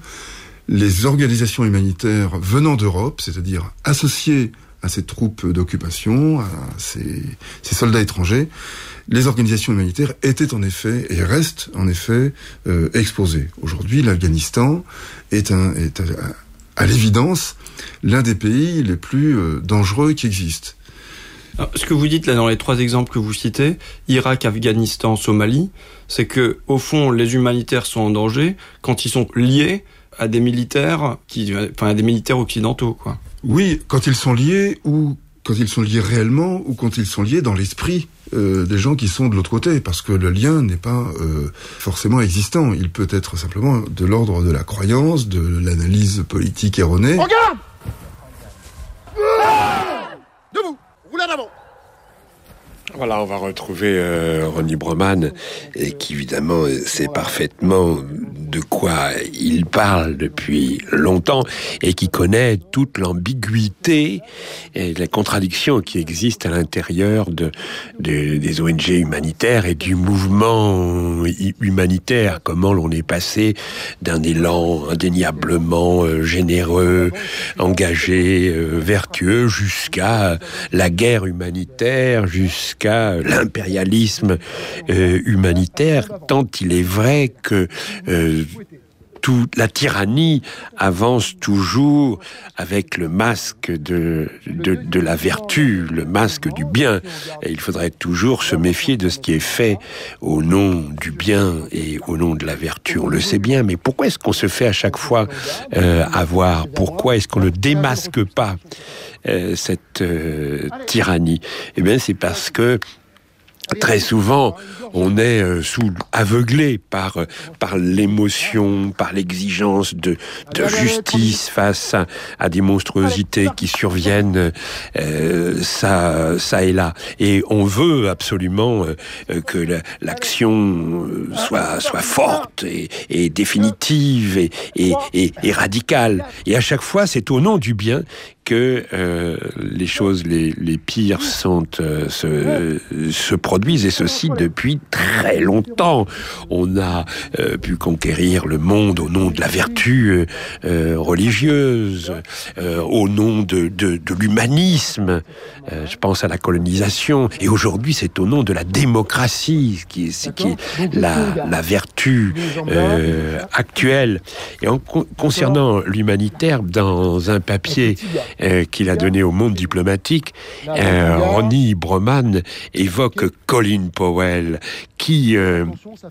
les organisations humanitaires venant d'Europe, c'est-à-dire associées à ces troupes d'occupation, à ces, ces soldats étrangers, les organisations humanitaires étaient en effet, et restent en effet, euh, exposées. Aujourd'hui, l'Afghanistan est, un, est à, à l'évidence l'un des pays les plus euh, dangereux qui existent. Alors, ce que vous dites là dans les trois exemples que vous citez, Irak, Afghanistan, Somalie, c'est que au fond les humanitaires sont en danger quand ils sont liés à des militaires qui, enfin à des militaires occidentaux, quoi. Oui, quand ils sont liés ou quand ils sont liés réellement ou quand ils sont liés dans l'esprit euh, des gens qui sont de l'autre côté, parce que le lien n'est pas euh, forcément existant. Il peut être simplement de l'ordre de la croyance, de l'analyse politique erronée. Regarde ! Debout, roulez en avant. Voilà, on va retrouver euh, Ronnie Broman, et qui évidemment sait parfaitement de quoi il parle depuis longtemps et qui connaît toute l'ambiguïté et la contradiction qui existe à l'intérieur de, de, des O N G humanitaires et du mouvement humanitaire. Comment l'on est passé d'un élan indéniablement euh, généreux, engagé, euh, vertueux, jusqu'à la guerre humanitaire, jusqu'à l'impérialisme euh, humanitaire, tant il est vrai que euh, tout, la tyrannie avance toujours avec le masque de, de, de la vertu, le masque du bien. Et il faudrait toujours se méfier de ce qui est fait au nom du bien et au nom de la vertu. On le sait bien, mais pourquoi est-ce qu'on se fait à chaque fois euh, avoir? Pourquoi est-ce qu'on ne démasque pas euh, cette euh, tyrannie? Eh bien, c'est parce que très souvent, on est euh, sous aveuglé par euh, par l'émotion, par l'exigence de de justice face à, à des monstruosités qui surviennent euh, ça ça et là. Et on veut absolument euh, que la, l'action soit soit forte et, et définitive et, et et et radicale. Et à chaque fois, c'est au nom du bien que euh, les choses les, les pires sont, euh, se, se produisent, et ceci depuis très longtemps. On a euh, pu conquérir le monde au nom de la vertu euh, religieuse, euh, au nom de, de, de l'humanisme, euh, je pense à la colonisation, et aujourd'hui c'est au nom de la démocratie, qui est, qui est la, la vertu euh, actuelle. Et en co- concernant l'humanitaire, dans un papier Euh, qu'il a donné au Monde diplomatique, euh, Ronnie Broman évoque Colin Powell, qui, euh,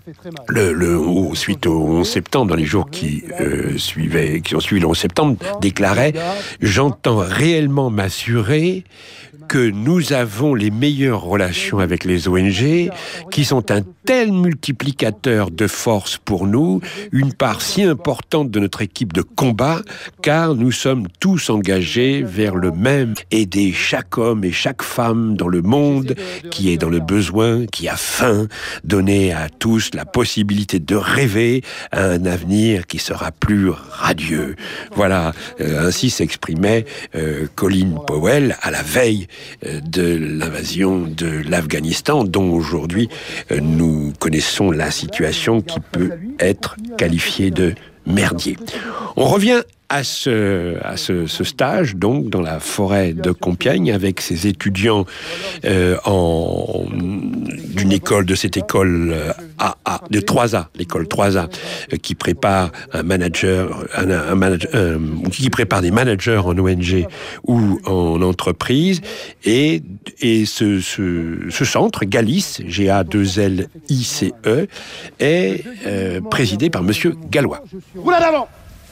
le, le, au, suite au onze septembre, dans les jours qui, euh, suivaient, qui ont suivi le onze septembre, déclarait « J'entends réellement m'assurer que nous avons les meilleures relations avec les O N G, qui sont un tel multiplicateur de force pour nous, une part si importante de notre équipe de combat, car nous sommes tous engagés vers le même, aider chaque homme et chaque femme dans le monde qui est dans le besoin, qui a faim, donner à tous la possibilité de rêver à un avenir qui sera plus radieux. » Voilà, euh, ainsi s'exprimait euh, Colin Powell à la veille de l'invasion de l'Afghanistan, dont aujourd'hui euh, nous connaissons la situation qui peut être qualifiée de merdier. On revient à ce, à ce, ce stage, donc, dans la forêt de Compiègne, avec ces étudiants euh, en, d'une école, de cette école A A, de trois A, l'école trois A, euh, qui prépare un manager, un, un manager euh, qui prépare des managers en O N G ou en entreprise, et, et ce, ce, ce centre, Galis, G A deux L I C E, est euh, présidé par Monsieur Gallois. Oula d'avant.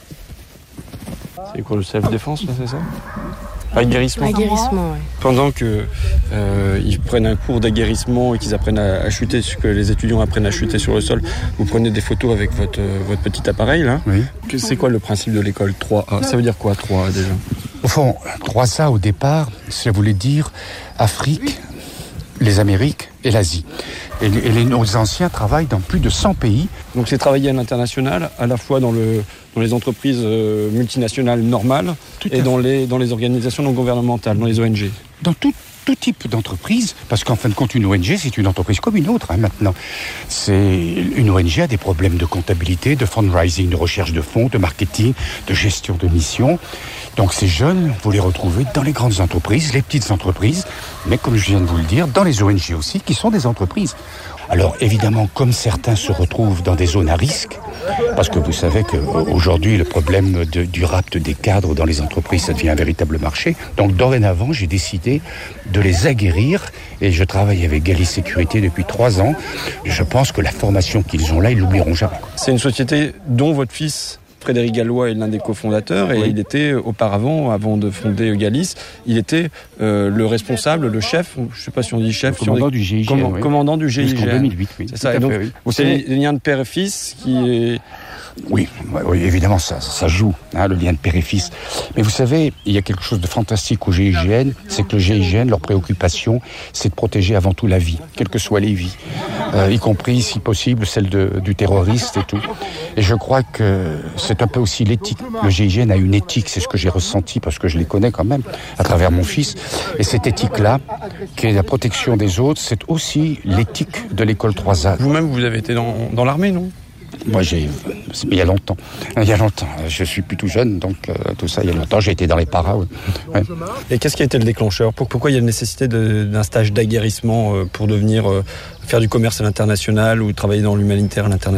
C'est quoi le self-défense, là, c'est ça? Aguerrissement. Aguerrissement, ouais. Pendant que euh, ils prennent un cours d'aguerrissement et qu'ils apprennent à, à chuter, que les étudiants apprennent à chuter sur le sol, vous prenez des photos avec votre, euh, votre petit appareil, là. Oui. C'est quoi le principe de l'école trois A? Ça veut dire quoi, trois A, déjà? Au fond, trois A, au départ, ça voulait dire Afrique, les Amériques et l'Asie. Et, et les, nos anciens travaillent dans plus de cent pays. Donc c'est travailler à l'international, à la fois dans, le, dans les entreprises euh, multinationales normales et dans les, dans les organisations non gouvernementales, dans les O N G. Dans tout, tout type d'entreprise, parce qu'en fin de compte, une O N G, c'est une entreprise comme une autre, hein, maintenant. C'est, une O N G a des problèmes de comptabilité, de fundraising, de recherche de fonds, de marketing, de gestion de mission. Donc ces jeunes, vous les retrouvez dans les grandes entreprises, les petites entreprises, mais comme je viens de vous le dire, dans les O N G aussi, qui sont des entreprises. Alors évidemment, comme certains se retrouvent dans des zones à risque, parce que vous savez qu'aujourd'hui, le problème de, du rapt des cadres dans les entreprises, ça devient un véritable marché. Donc dorénavant, j'ai décidé de les aguerrir, et je travaille avec Galis Sécurité depuis trois ans. Je pense que la formation qu'ils ont là, ils l'oublieront jamais. C'est une société dont votre fils Frédéric Gallois est l'un des cofondateurs, et oui. Il était auparavant, avant de fonder Galis, il était euh, le responsable, le chef, je ne sais pas si on dit chef, le commandant on dit, du G I G N, command, oui. commandant du G I G N. Jusqu'en deux mille huit, oui. C'est ça. Et donc, fait, oui. c'est les liens de père et fils qui est... Oui, oui, évidemment, ça, ça joue, hein, le lien de père et fils. Mais vous savez, il y a quelque chose de fantastique au G I G N, c'est que le G I G N, leur préoccupation, c'est de protéger avant tout la vie, quelles que soient les vies, euh, y compris, si possible, celle de, du terroriste et tout. Et je crois que c'est un peu aussi l'éthique. Le G I G N a une éthique, c'est ce que j'ai ressenti, parce que je les connais quand même, à travers mon fils. Et cette éthique-là, qui est la protection des autres, c'est aussi l'éthique de l'école trois A. Vous-même, vous avez été dans, dans l'armée, non ? Moi, j'ai... Il y a longtemps. Il y a longtemps. Je suis plus tout jeune, donc euh, tout ça, il y a longtemps. J'ai été dans les paras, ouais. Ouais. Et qu'est-ce qui a été le déclencheur ? Pourquoi il y a la nécessité de, d'un stage d'aguerrissement pour devenir... Euh, faire du commerce à l'international ou travailler dans l'humanitaire à l'international ?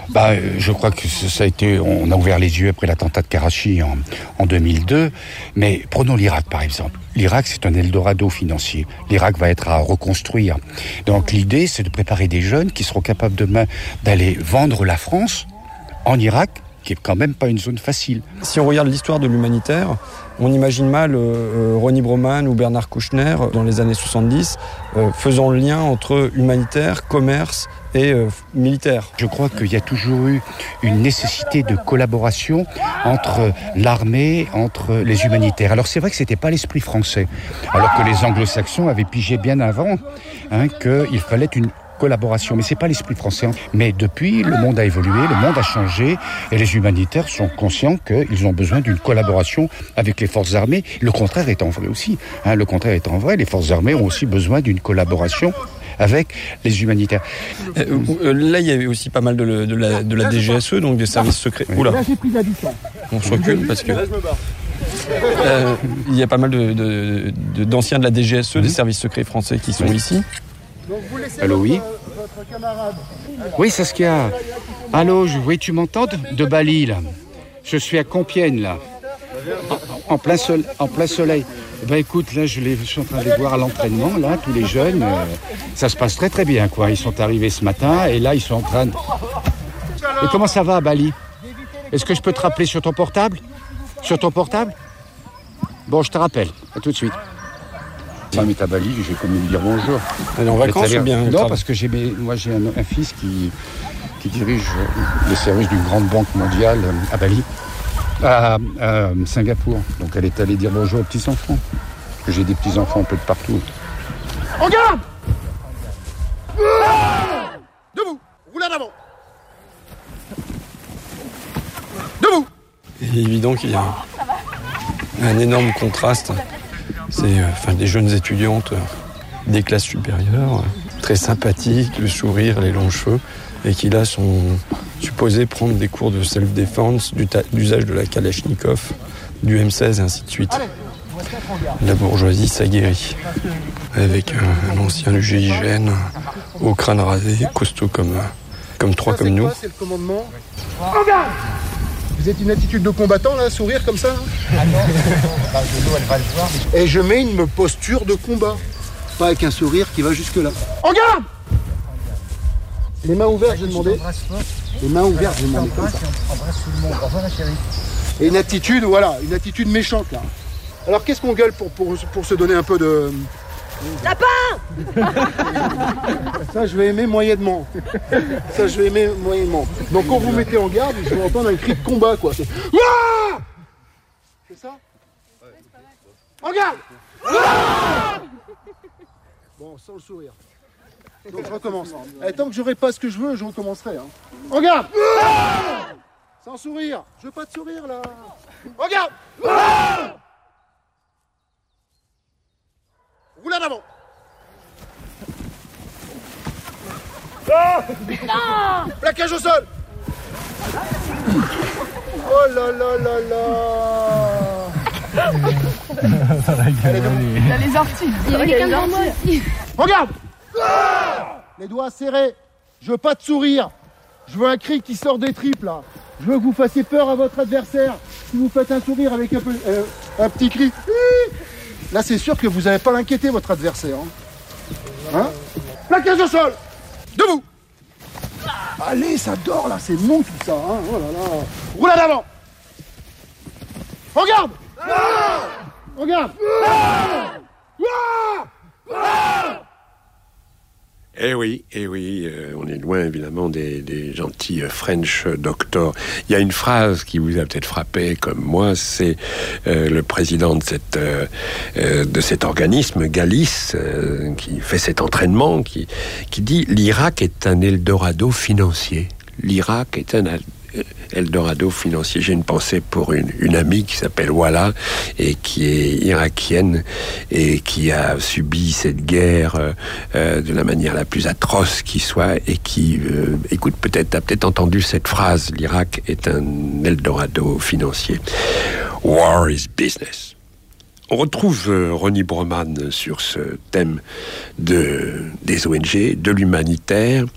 Bah, je crois que ça a été, on a ouvert les yeux après l'attentat de Karachi en, en deux mille deux. Mais prenons l'Irak par exemple. L'Irak, c'est un Eldorado financier. L'Irak va être à reconstruire. Donc l'idée, c'est de préparer des jeunes qui seront capables demain d'aller vendre la France en Irak, qui est quand même pas une zone facile. Si on regarde l'histoire de l'humanitaire, on imagine mal euh, Ronnie Broman ou Bernard Kouchner dans les années soixante-dix euh, faisant le lien entre humanitaire, commerce et euh, militaire. Je crois qu'il y a toujours eu une nécessité de collaboration entre l'armée, entre les humanitaires. Alors c'est vrai que c'était pas l'esprit français, alors que les anglo-saxons avaient pigé bien avant hein, qu'il fallait une collaboration, mais c'est pas l'esprit français. Mais depuis, le monde a évolué, le monde a changé, et les humanitaires sont conscients qu'ils ont besoin d'une collaboration avec les forces armées. Le contraire étant vrai aussi. Hein, le contraire étant vrai, les forces armées ont aussi besoin d'une collaboration avec les humanitaires. Euh, euh, là, il y avait aussi pas mal de, de, la, de la D G S E, donc des services secrets. Oula. Là, j'ai pris la distance. On se recule parce que euh, il y a pas mal de, de, de, d'anciens de la D G S E, mmh. des services secrets français qui sont oui. ici. Donc vous laissez Allô, oui. votre, votre camarade. Oui, Saskia. Allô, je, oui, tu m'entends de, de Bali, là. Je suis à Compiègne, là. En, en, plein, sol, en plein soleil. Ben écoute, là, je, les, je suis en train de les voir à l'entraînement, là, tous les jeunes. Euh, ça se passe très très bien, quoi. Ils sont arrivés ce matin et là, ils sont en train de... Et comment ça va à Bali? Est-ce que je peux te rappeler sur ton portable? Sur ton portable? Bon, je te rappelle. À tout de suite. Si on est à Bali, j'ai comme lui dire bonjour. Elle est en vacances ou bien? Non, parce que j'ai, moi j'ai un, un fils qui, qui dirige les services d'une grande banque mondiale à Bali, à, à Singapour. Donc elle est allée dire bonjour aux petits-enfants. Parce que j'ai des petits-enfants un peu de partout. En garde! Debout! Roulez en avant! Debout! Il est évident qu'il y a un énorme contraste. C'est euh, enfin, des jeunes étudiantes euh, des classes supérieures, euh, très sympathiques, le sourire, les longs cheveux, et qui là sont supposées prendre des cours de self-défense, du ta- d'usage de la Kalachnikov, du M seize et ainsi de suite. La bourgeoisie s'aguerrit, avec un, un ancien du G I G N, au crâne rasé, costaud comme, comme trois ça, comme nous. Quoi, c'est le commandement. En garde! Vous êtes une attitude de combattant, là, sourire comme ça? Ah non, elle va le voir. Et je mets une posture de combat. Pas avec un sourire qui va jusque-là. En garde! Les mains ouvertes, j'ai demandé. Les mains ouvertes, j'ai demandé. Comme ça. Et une attitude, voilà, une attitude méchante, là. Alors, qu'est-ce qu'on gueule pour, pour, pour se donner un peu de... Lapin! Ça, je vais aimer moyennement. Ça, je vais aimer moyennement. Donc, quand vous mettez en garde, je vais entendre un cri de combat, quoi. C'est Ouah! C'est ça? En garde! Ouah! Bon, sans le sourire. Donc, je recommence. Et tant que j'aurai pas ce que je veux, je recommencerai. Hein. En garde! Ouah! Sans sourire. Je veux pas de sourire, là. En garde! Ouah! Roule en avant. Ah! Plaquage au sol. Oh là là là là. Il a les orties. Il y a quelqu'un devant moi aussi. Regarde. Ah! Les doigts serrés. Je veux pas de sourire. Je veux un cri qui sort des tripes là. Je veux que vous fassiez peur à votre adversaire. Si vous faites un sourire avec un, peu, euh, un petit cri. Là, c'est sûr que vous n'allez pas l'inquiéter, votre adversaire. Hein, hein? Plaquage au sol. Debout. Allez, ça dort, là. C'est bon, tout ça. Hein, oh là là. Roule en avant. Regarde. Ah! Regarde. Ah! Ah! Eh oui, eh oui, euh, on est loin évidemment des, des gentils euh, French doctors. Il y a une phrase qui vous a peut-être frappé comme moi, c'est euh, le président de, cette, euh, euh, de cet organisme, Galis, euh, qui fait cet entraînement, qui, qui dit « L'Irak est un Eldorado financier ». L'Irak est un Eldorado financier. J'ai une pensée pour une, une amie qui s'appelle Wala et qui est irakienne et qui a subi cette guerre euh, de la manière la plus atroce qui soit et qui, euh, écoute, peut-être, a peut-être entendu cette phrase, l'Irak est un Eldorado financier. War is business. On retrouve euh, Ronnie Broman sur ce thème de, des O N G, de l'humanitaire.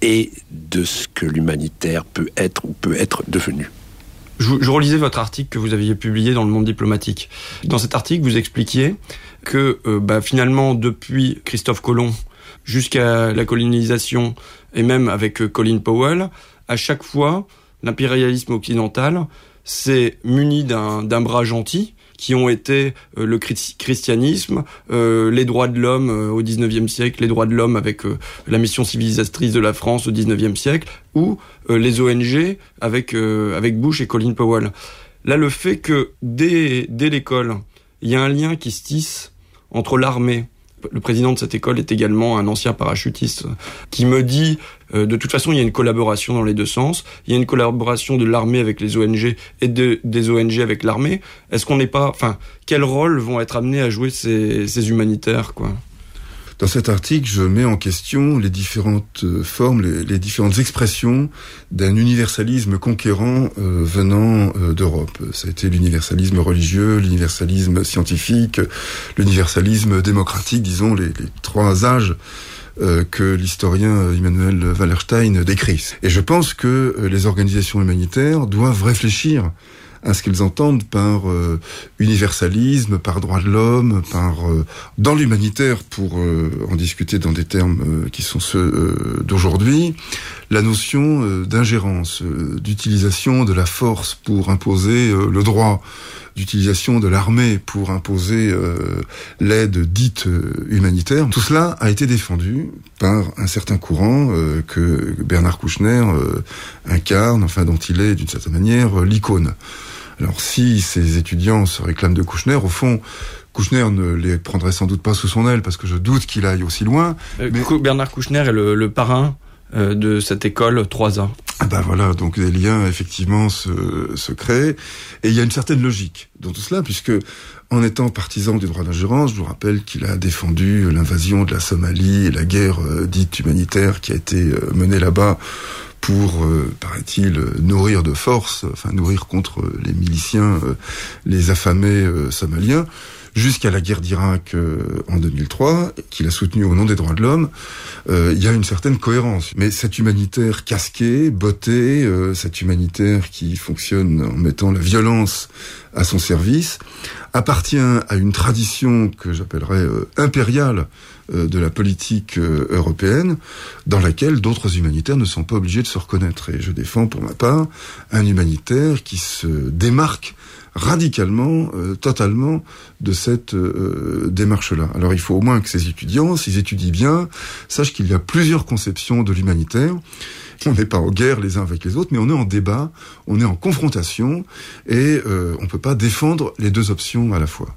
et de ce que l'humanitaire peut être ou peut être devenu. Je, je relisais votre article que vous aviez publié dans Le Monde diplomatique. Dans cet article, vous expliquiez que euh, bah, finalement, depuis Christophe Colomb jusqu'à la colonisation, et même avec euh, Colin Powell, à chaque fois, l'impérialisme occidental s'est muni d'un, d'un bras gentil, qui ont été euh, le christianisme, euh, les droits de l'homme euh, au dix-neuvième siècle, les droits de l'homme avec euh, la mission civilisatrice de la France au dix-neuvième siècle, ou euh, les O N G avec, euh, avec Bush et Colin Powell. Là, le fait que dès, dès l'école, il y a un lien qui se tisse entre l'armée. Le président de cette école est également un ancien parachutiste qui me dit, euh, de toute façon, il y a une collaboration dans les deux sens. Il y a une collaboration de l'armée avec les O N G et de, des O N G avec l'armée. Est-ce qu'on n'est pas, enfin, quel rôle vont être amenés à jouer ces, ces humanitaires, quoi? Dans cet article, je mets en question les différentes formes, les, les différentes expressions d'un universalisme conquérant euh, venant euh, d'Europe. Ça a été l'universalisme religieux, l'universalisme scientifique, l'universalisme démocratique, disons, les, les trois âges euh, que l'historien Immanuel Wallerstein décrit. Et je pense que euh, les organisations humanitaires doivent réfléchir à ce qu'ils entendent par euh, universalisme, par droit de l'homme, par euh, dans l'humanitaire, pour euh, en discuter dans des termes euh, qui sont ceux euh, d'aujourd'hui, la notion euh, d'ingérence, euh, d'utilisation de la force pour imposer euh, le droit, d'utilisation de l'armée pour imposer euh, l'aide dite euh, humanitaire. Tout cela a été défendu par un certain courant euh, que Bernard Kouchner euh, incarne, enfin dont il est d'une certaine manière euh, l'icône. Alors si ces étudiants se réclament de Kouchner, au fond, Kouchner ne les prendrait sans doute pas sous son aile, parce que je doute qu'il aille aussi loin. Euh, mais... Bernard Kouchner est le, le parrain euh, de cette école trois A. Ah ben voilà, donc des liens effectivement se, se créent, et il y a une certaine logique dans tout cela, puisque en étant partisan du droit d'ingérence, je vous rappelle qu'il a défendu l'invasion de la Somalie et la guerre euh, dite humanitaire qui a été euh, menée là-bas pour, euh, paraît-il, nourrir de force, enfin nourrir contre les miliciens, euh, les affamés euh, somaliens, jusqu'à la guerre d'Irak euh, en deux mille trois, qu'il a soutenu au nom des droits de l'homme. Euh, il y a une certaine cohérence. Mais cet humanitaire casqué, botté, euh, cet humanitaire qui fonctionne en mettant la violence à son service, appartient à une tradition que j'appellerais euh, impériale euh, de la politique euh, européenne, dans laquelle d'autres humanitaires ne sont pas obligés de se reconnaître. Et je défends pour ma part un humanitaire qui se démarque radicalement, euh, totalement de cette euh, démarche-là. Alors il faut au moins que ces étudiants, s'ils étudient bien, sachent qu'il y a plusieurs conceptions de l'humanitaire. On n'est pas en guerre les uns avec les autres, mais on est en débat, on est en confrontation, et euh, on peut pas défendre les deux options à la fois.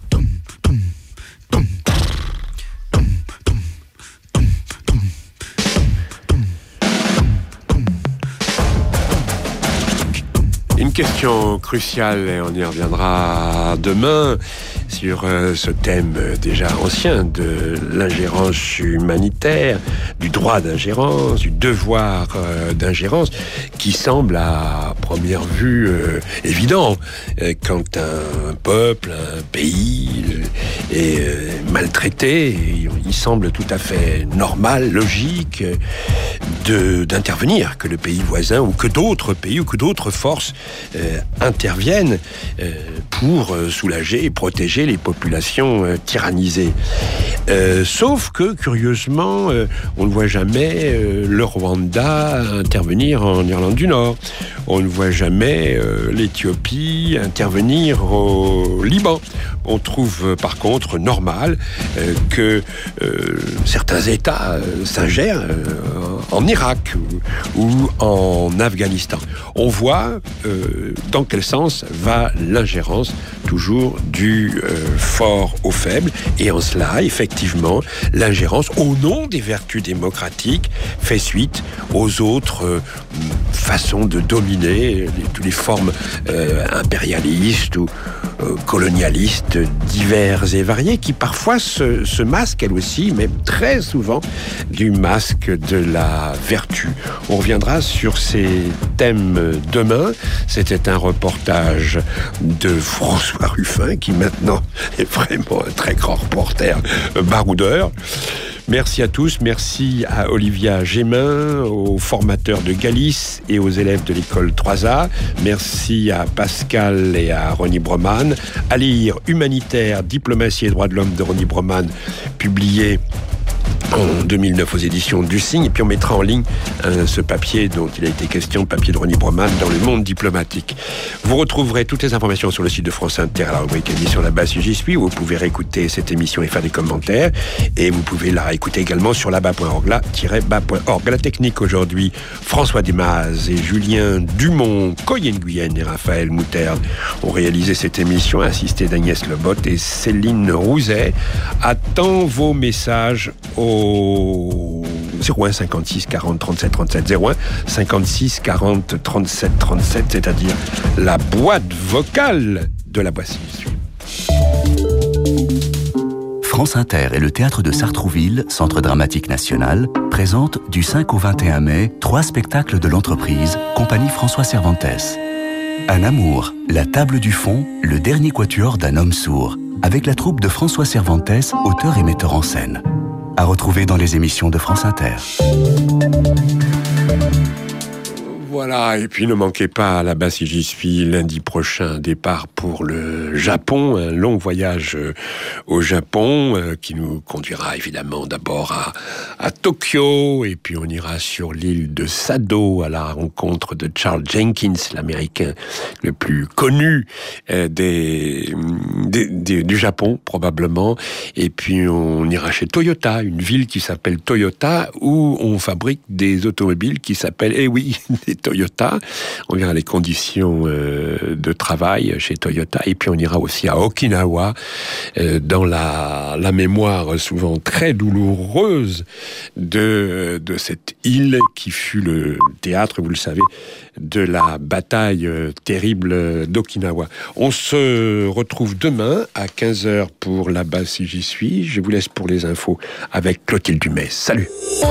Une question cruciale, et on y reviendra demain, sur euh, ce thème déjà ancien de l'ingérence humanitaire, du droit d'ingérence, du devoir euh, d'ingérence, qui semble à première vue euh, évident euh, quand un peuple, un pays euh, est euh, maltraité. Il semble tout à fait normal, logique de, d'intervenir, que le pays voisin ou que d'autres pays ou que d'autres forces euh, interviennent euh, pour euh, soulager et protéger les populations euh, tyrannisées. Euh, sauf que, curieusement, euh, on ne voit jamais euh, le Rwanda intervenir en Irlande du Nord. On ne voit jamais euh, l'Éthiopie intervenir au Liban. On trouve euh, par contre normal euh, que euh, certains États euh, s'ingèrent euh, en Irak ou, ou en Afghanistan. On voit euh, dans quel sens va l'ingérence toujours du euh, fort au faible, et en cela, effectivement, l'ingérence, au nom des vertus démocratiques, fait suite aux autres euh, façons de dominer, les, toutes les formes euh, impérialistes ou euh, colonialistes diverses et variées, qui parfois se, se masquent, elles aussi, mais très souvent, du masque de la vertu. On reviendra sur ces thèmes demain. C'était un reportage de François Ruffin, qui maintenant est vraiment un très grand reporter baroudeur. Merci à tous. Merci à Olivia Gémin, aux formateurs de Galice et aux élèves de l'école trois A. Merci à Pascal et à Ronnie Broman. À lire Humanitaire, diplomatie et droits de l'homme de Ronnie Broman, publié en deux mille neuf aux éditions du Cygne. Et puis on mettra en ligne euh, ce papier dont il a été question, papier de Ronnie Broman dans le monde diplomatique. Vous retrouverez toutes les informations sur le site de France Inter à la rubrique émission là-bas si j'y suis, où vous pouvez réécouter cette émission et faire des commentaires. Et vous pouvez la réécouter également sur là bas point org, là bas point org. La technique aujourd'hui, François Desmazes et Julien Dumont, Coyenne Guyenne et Raphaël Mouterne ont réalisé cette émission, assisté d'Agnès Lebotte et Céline Rouzet. Attends vos messages au zéro un cinquante-six quarante trente-sept trente-sept, zéro un cinquante-six quarante trente-sept trente-sept, c'est-à-dire la boîte vocale de la Boissy. France Inter et le Théâtre de Sartrouville, Centre dramatique national, présentent du cinq au vingt et un mai trois spectacles de l'entreprise, compagnie François Cervantes. Un amour, la table du fond, le dernier quatuor d'un homme sourd, avec la troupe de François Cervantes, auteur et metteur en scène. À retrouver dans les émissions de France Inter. Voilà, et puis ne manquez pas là-bas si j'y suis lundi prochain, départ pour le Japon, un long voyage au Japon euh, qui nous conduira évidemment d'abord à, à Tokyo, et puis on ira sur l'île de Sado à la rencontre de Charles Jenkins, l'Américain le plus connu euh, des, des, des, du Japon probablement, et puis on ira chez Toyota, une ville qui s'appelle Toyota, où on fabrique des automobiles qui s'appellent, eh oui, des Toyota. On verra les conditions euh, de travail chez Toyota. Et puis on ira aussi à Okinawa, euh, dans la, la mémoire souvent très douloureuse de, de cette île qui fut le théâtre, vous le savez, de la bataille euh, terrible d'Okinawa. On se retrouve demain à quinze heures pour là-bas si j'y suis. Je vous laisse pour les infos avec Clotilde Dumais. Salut!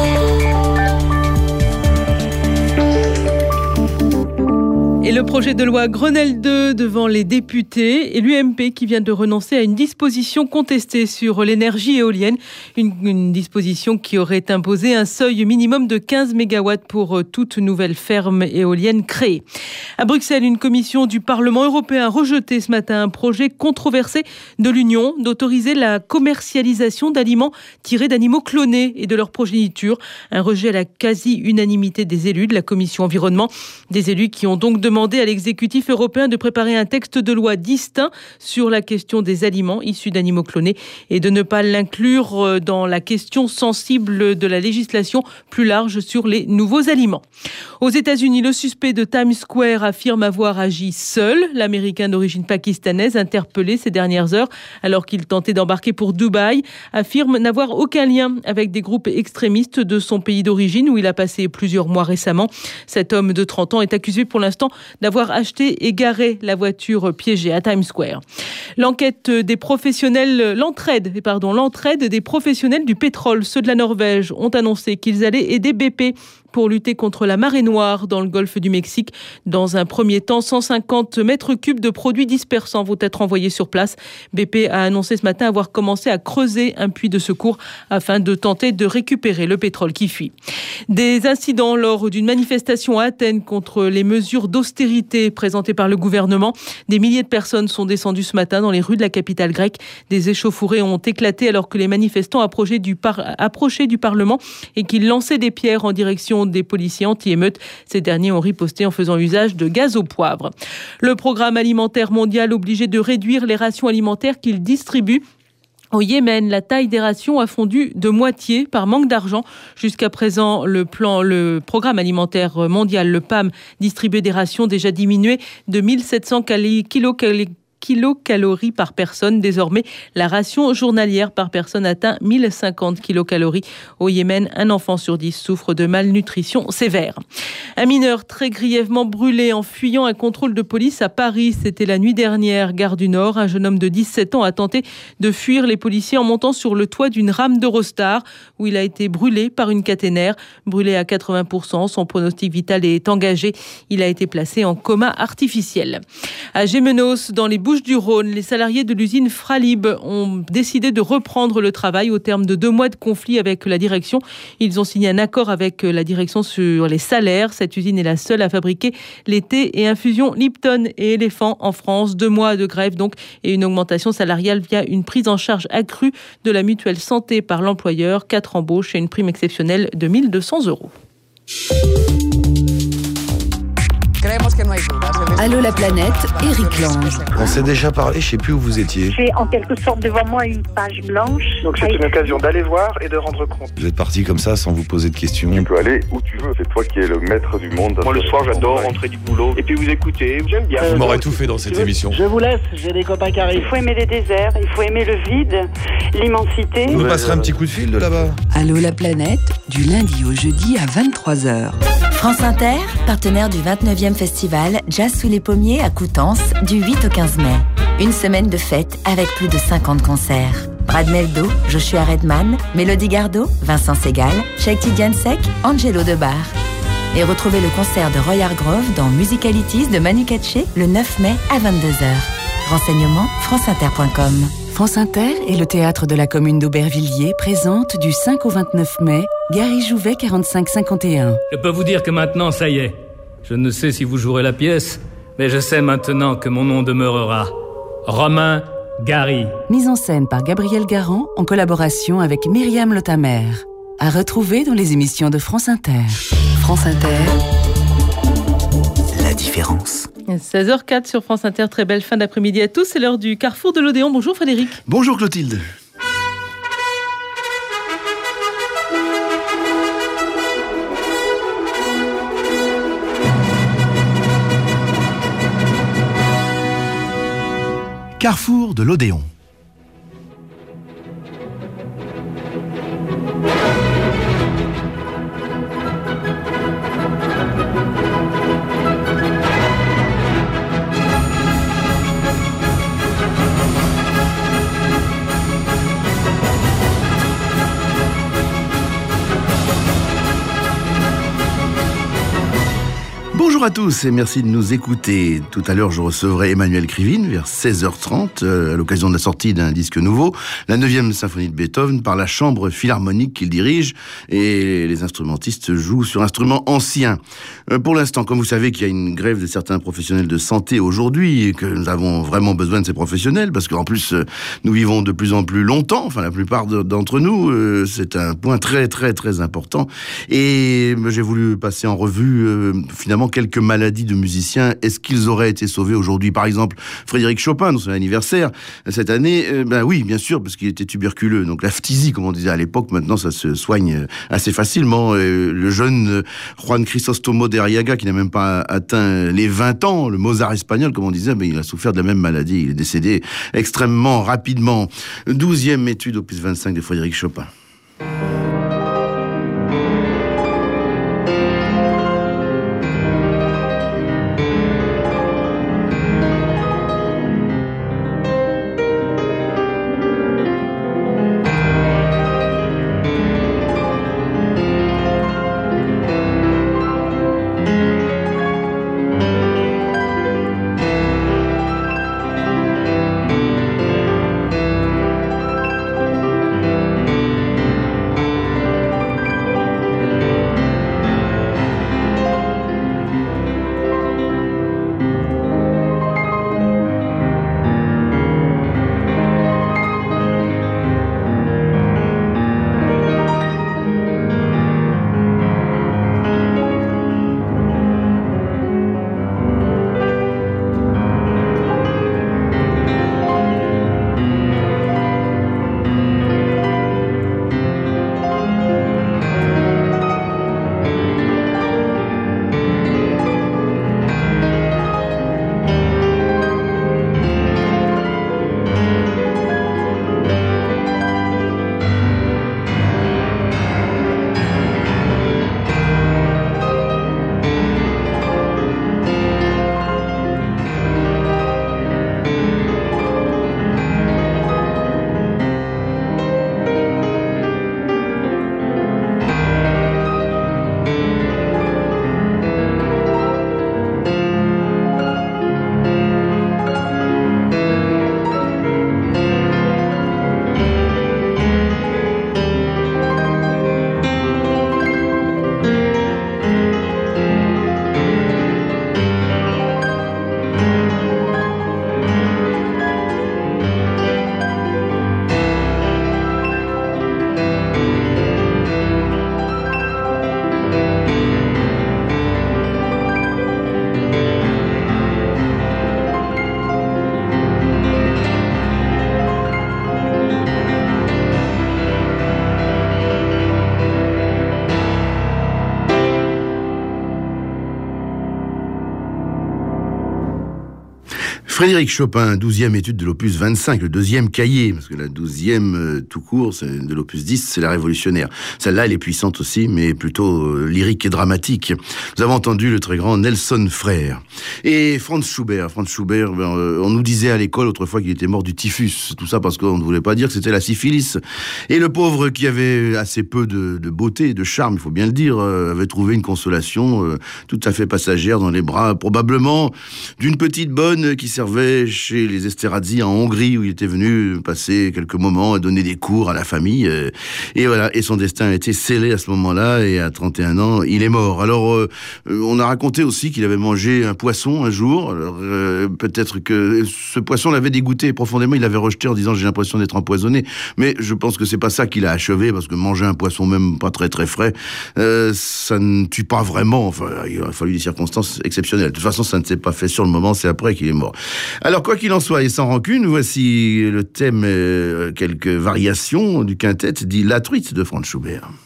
Et le projet de loi Grenelle deux devant les députés et l'U M P qui vient de renoncer à une disposition contestée sur l'énergie éolienne. Une, une disposition qui aurait imposé un seuil minimum de quinze mégawatts pour toute nouvelle ferme éolienne créée. À Bruxelles, une commission du Parlement européen a rejeté ce matin un projet controversé de l'Union d'autoriser la commercialisation d'aliments tirés d'animaux clonés et de leur progéniture. Un rejet à la quasi-unanimité des élus de la commission environnement. Des élus qui ont donc demandé à l'exécutif européen de préparer un texte de loi distinct sur la question des aliments issus d'animaux clonés et de ne pas l'inclure dans la question sensible de la législation plus large sur les nouveaux aliments. Aux États-Unis, le suspect de Times Square affirme avoir agi seul. L'Américain d'origine pakistanaise, interpellé ces dernières heures alors qu'il tentait d'embarquer pour Dubaï, affirme n'avoir aucun lien avec des groupes extrémistes de son pays d'origine où il a passé plusieurs mois récemment. Cet homme de trente ans est accusé pour l'instant d'avoir acheté et garé la voiture piégée à Times Square. L'enquête des professionnels, l'entraide, pardon, l'entraide des professionnels du pétrole, ceux de la Norvège, ont annoncé qu'ils allaient aider B P pour lutter contre la marée noire dans le golfe du Mexique. Dans un premier temps, cent cinquante mètres cubes de produits dispersants vont être envoyés sur place. B P a annoncé ce matin avoir commencé à creuser un puits de secours afin de tenter de récupérer le pétrole qui fuit. Des incidents lors d'une manifestation à Athènes contre les mesures d'austérité présentées par le gouvernement. Des milliers de personnes sont descendues ce matin dans les rues de la capitale grecque. Des échauffourées ont éclaté alors que les manifestants approchaient du, par... approchaient du Parlement et qu'ils lançaient des pierres en direction des policiers anti-émeutes. Ces derniers ont riposté en faisant usage de gaz au poivre. Le programme alimentaire mondial obligé de réduire les rations alimentaires qu'il distribue. Au Yémen, la taille des rations a fondu de moitié par manque d'argent. Jusqu'à présent, le plan, le programme alimentaire mondial, le P A M, distribuait des rations déjà diminuées de mille sept cents kilocalories kilocalories par personne. Désormais, la ration journalière par personne atteint mille cinquante kilocalories. Au Yémen, un enfant sur dix souffre de malnutrition sévère. Un mineur très grièvement brûlé en fuyant un contrôle de police à Paris. C'était la nuit dernière, gare du Nord. Un jeune homme de dix-sept ans a tenté de fuir les policiers en montant sur le toit d'une rame d'Eurostar où il a été brûlé par une caténaire. Brûlé à quatre-vingts pour cent, son pronostic vital est engagé. Il a été placé en coma artificiel. À Gémenos, dans les Bouches Bouches-du-Rhône, les salariés de l'usine Fralib ont décidé de reprendre le travail au terme de deux mois de conflit avec la direction. Ils ont signé un accord avec la direction sur les salaires. Cette usine est la seule à fabriquer les thés et infusions Lipton et Éléphant en France. Deux mois de grève donc et une augmentation salariale via une prise en charge accrue de la mutuelle santé par l'employeur, quatre embauches et une prime exceptionnelle de mille deux cents euros. Allô la planète, Éric Lange. On s'est déjà parlé, je sais plus où vous étiez. J'ai en quelque sorte devant moi une page blanche. Donc c'est une occasion d'aller voir et de rendre compte. Vous êtes parti comme ça sans vous poser de questions. Tu peux aller où tu veux, c'est toi qui es le maître du monde. Moi le soir j'adore rentrer du boulot et puis vous écoutez, j'aime bien. Vous m'aurez tout fait dans cette émission. Je vous laisse, j'ai des copains qui arrivent. Il faut aimer les déserts, il faut aimer le vide, l'immensité. Vous nous passerez un petit coup de fil de là-bas. Allô la planète, du lundi au jeudi à vingt-trois heures. France Inter, partenaire du vingt-neuvième festival Jazz sous les pommiers à Coutances du huit au quinze mai. Une semaine de fête avec plus de cinquante concerts. Brad Meldo, Joshua Redman, Mélodie Gardot, Vincent Segal, Shakti Diansek, Angelo Debar. Et retrouvez le concert de Roy Hargrove dans Musicalities de Manu Katché le neuf mai à vingt-deux heures. Renseignements franceinter point com. France Inter et le théâtre de la commune d'Aubervilliers présentent du cinq au vingt-neuf mai Gary Jouvet quarante-cinq cinquante et un. Je peux vous dire que maintenant, ça y est. Je ne sais si vous jouerez la pièce, mais je sais maintenant que mon nom demeurera. Romain Gary. Mise en scène par Gabriel Garand en collaboration avec Myriam Lotamer. À retrouver dans les émissions de France Inter. France Inter. La différence. seize heures quatre sur France Inter, très belle fin d'après-midi à tous. C'est l'heure du Carrefour de l'Odéon. Bonjour Frédéric. Bonjour Clotilde. Carrefour de l'Odéon. Bonjour à tous et merci de nous écouter. Tout à l'heure, je recevrai Emmanuel Krivine vers seize heures trente euh, à l'occasion de la sortie d'un disque nouveau, la neuvième symphonie de Beethoven par la chambre philharmonique qu'il dirige et les instrumentistes jouent sur instruments anciens. Euh, pour l'instant, comme vous savez qu'il y a une grève de certains professionnels de santé aujourd'hui et que nous avons vraiment besoin de ces professionnels parce qu'en plus, euh, nous vivons de plus en plus longtemps, enfin la plupart de, d'entre nous, euh, c'est un point très très très important et euh, j'ai voulu passer en revue euh, finalement quelques maladies de musiciens. Est-ce qu'ils auraient été sauvés aujourd'hui? Par exemple, Frédéric Chopin, dans son anniversaire, cette année, euh, ben oui, bien sûr, parce qu'il était tuberculeux. Donc la phtisie, comme on disait à l'époque, maintenant ça se soigne assez facilement. Euh, le jeune Juan Crisóstomo de Arriaga, qui n'a même pas atteint les vingt ans, le Mozart espagnol, comme on disait, ben, il a souffert de la même maladie. Il est décédé extrêmement rapidement. Douzième étude opus vingt-cinq de Frédéric Chopin. Frédéric Chopin, douzième étude de l'opus vingt-cinq, le deuxième cahier, parce que la douzième euh, tout court, c'est de l'opus dix, c'est la révolutionnaire. Celle-là, elle est puissante aussi, mais plutôt euh, lyrique et dramatique. Nous avons entendu le très grand Nelson Frère. Et Franz Schubert, Franz Schubert, ben, euh, on nous disait à l'école autrefois qu'il était mort du typhus. Tout ça parce qu'on ne voulait pas dire que c'était la syphilis. Et le pauvre qui avait assez peu de, de beauté, de charme, il faut bien le dire, euh, avait trouvé une consolation euh, tout à fait passagère dans les bras, probablement, d'une petite bonne qui servait chez les Esterházy en Hongrie, où il était venu passer quelques moments et donner des cours à la famille. Euh, et voilà, et son destin a été scellé à ce moment-là, et à trente et un ans, il est mort. Alors, euh, on a raconté aussi qu'il avait mangé un poisson un jour. Alors, euh, peut-être que ce poisson l'avait dégoûté profondément, il l'avait rejeté en disant « j'ai l'impression d'être empoisonné ». Mais je pense que c'est pas ça qui l'a achevé, parce que manger un poisson même pas très très frais, euh, ça ne tue pas vraiment. Enfin, il a fallu des circonstances exceptionnelles. De toute façon, ça ne s'est pas fait sur le moment, c'est après qu'il est mort. Alors, quoi qu'il en soit, et sans rancune, voici le thème, euh, quelques variations du quintet dit La Truite de Franz Schubert.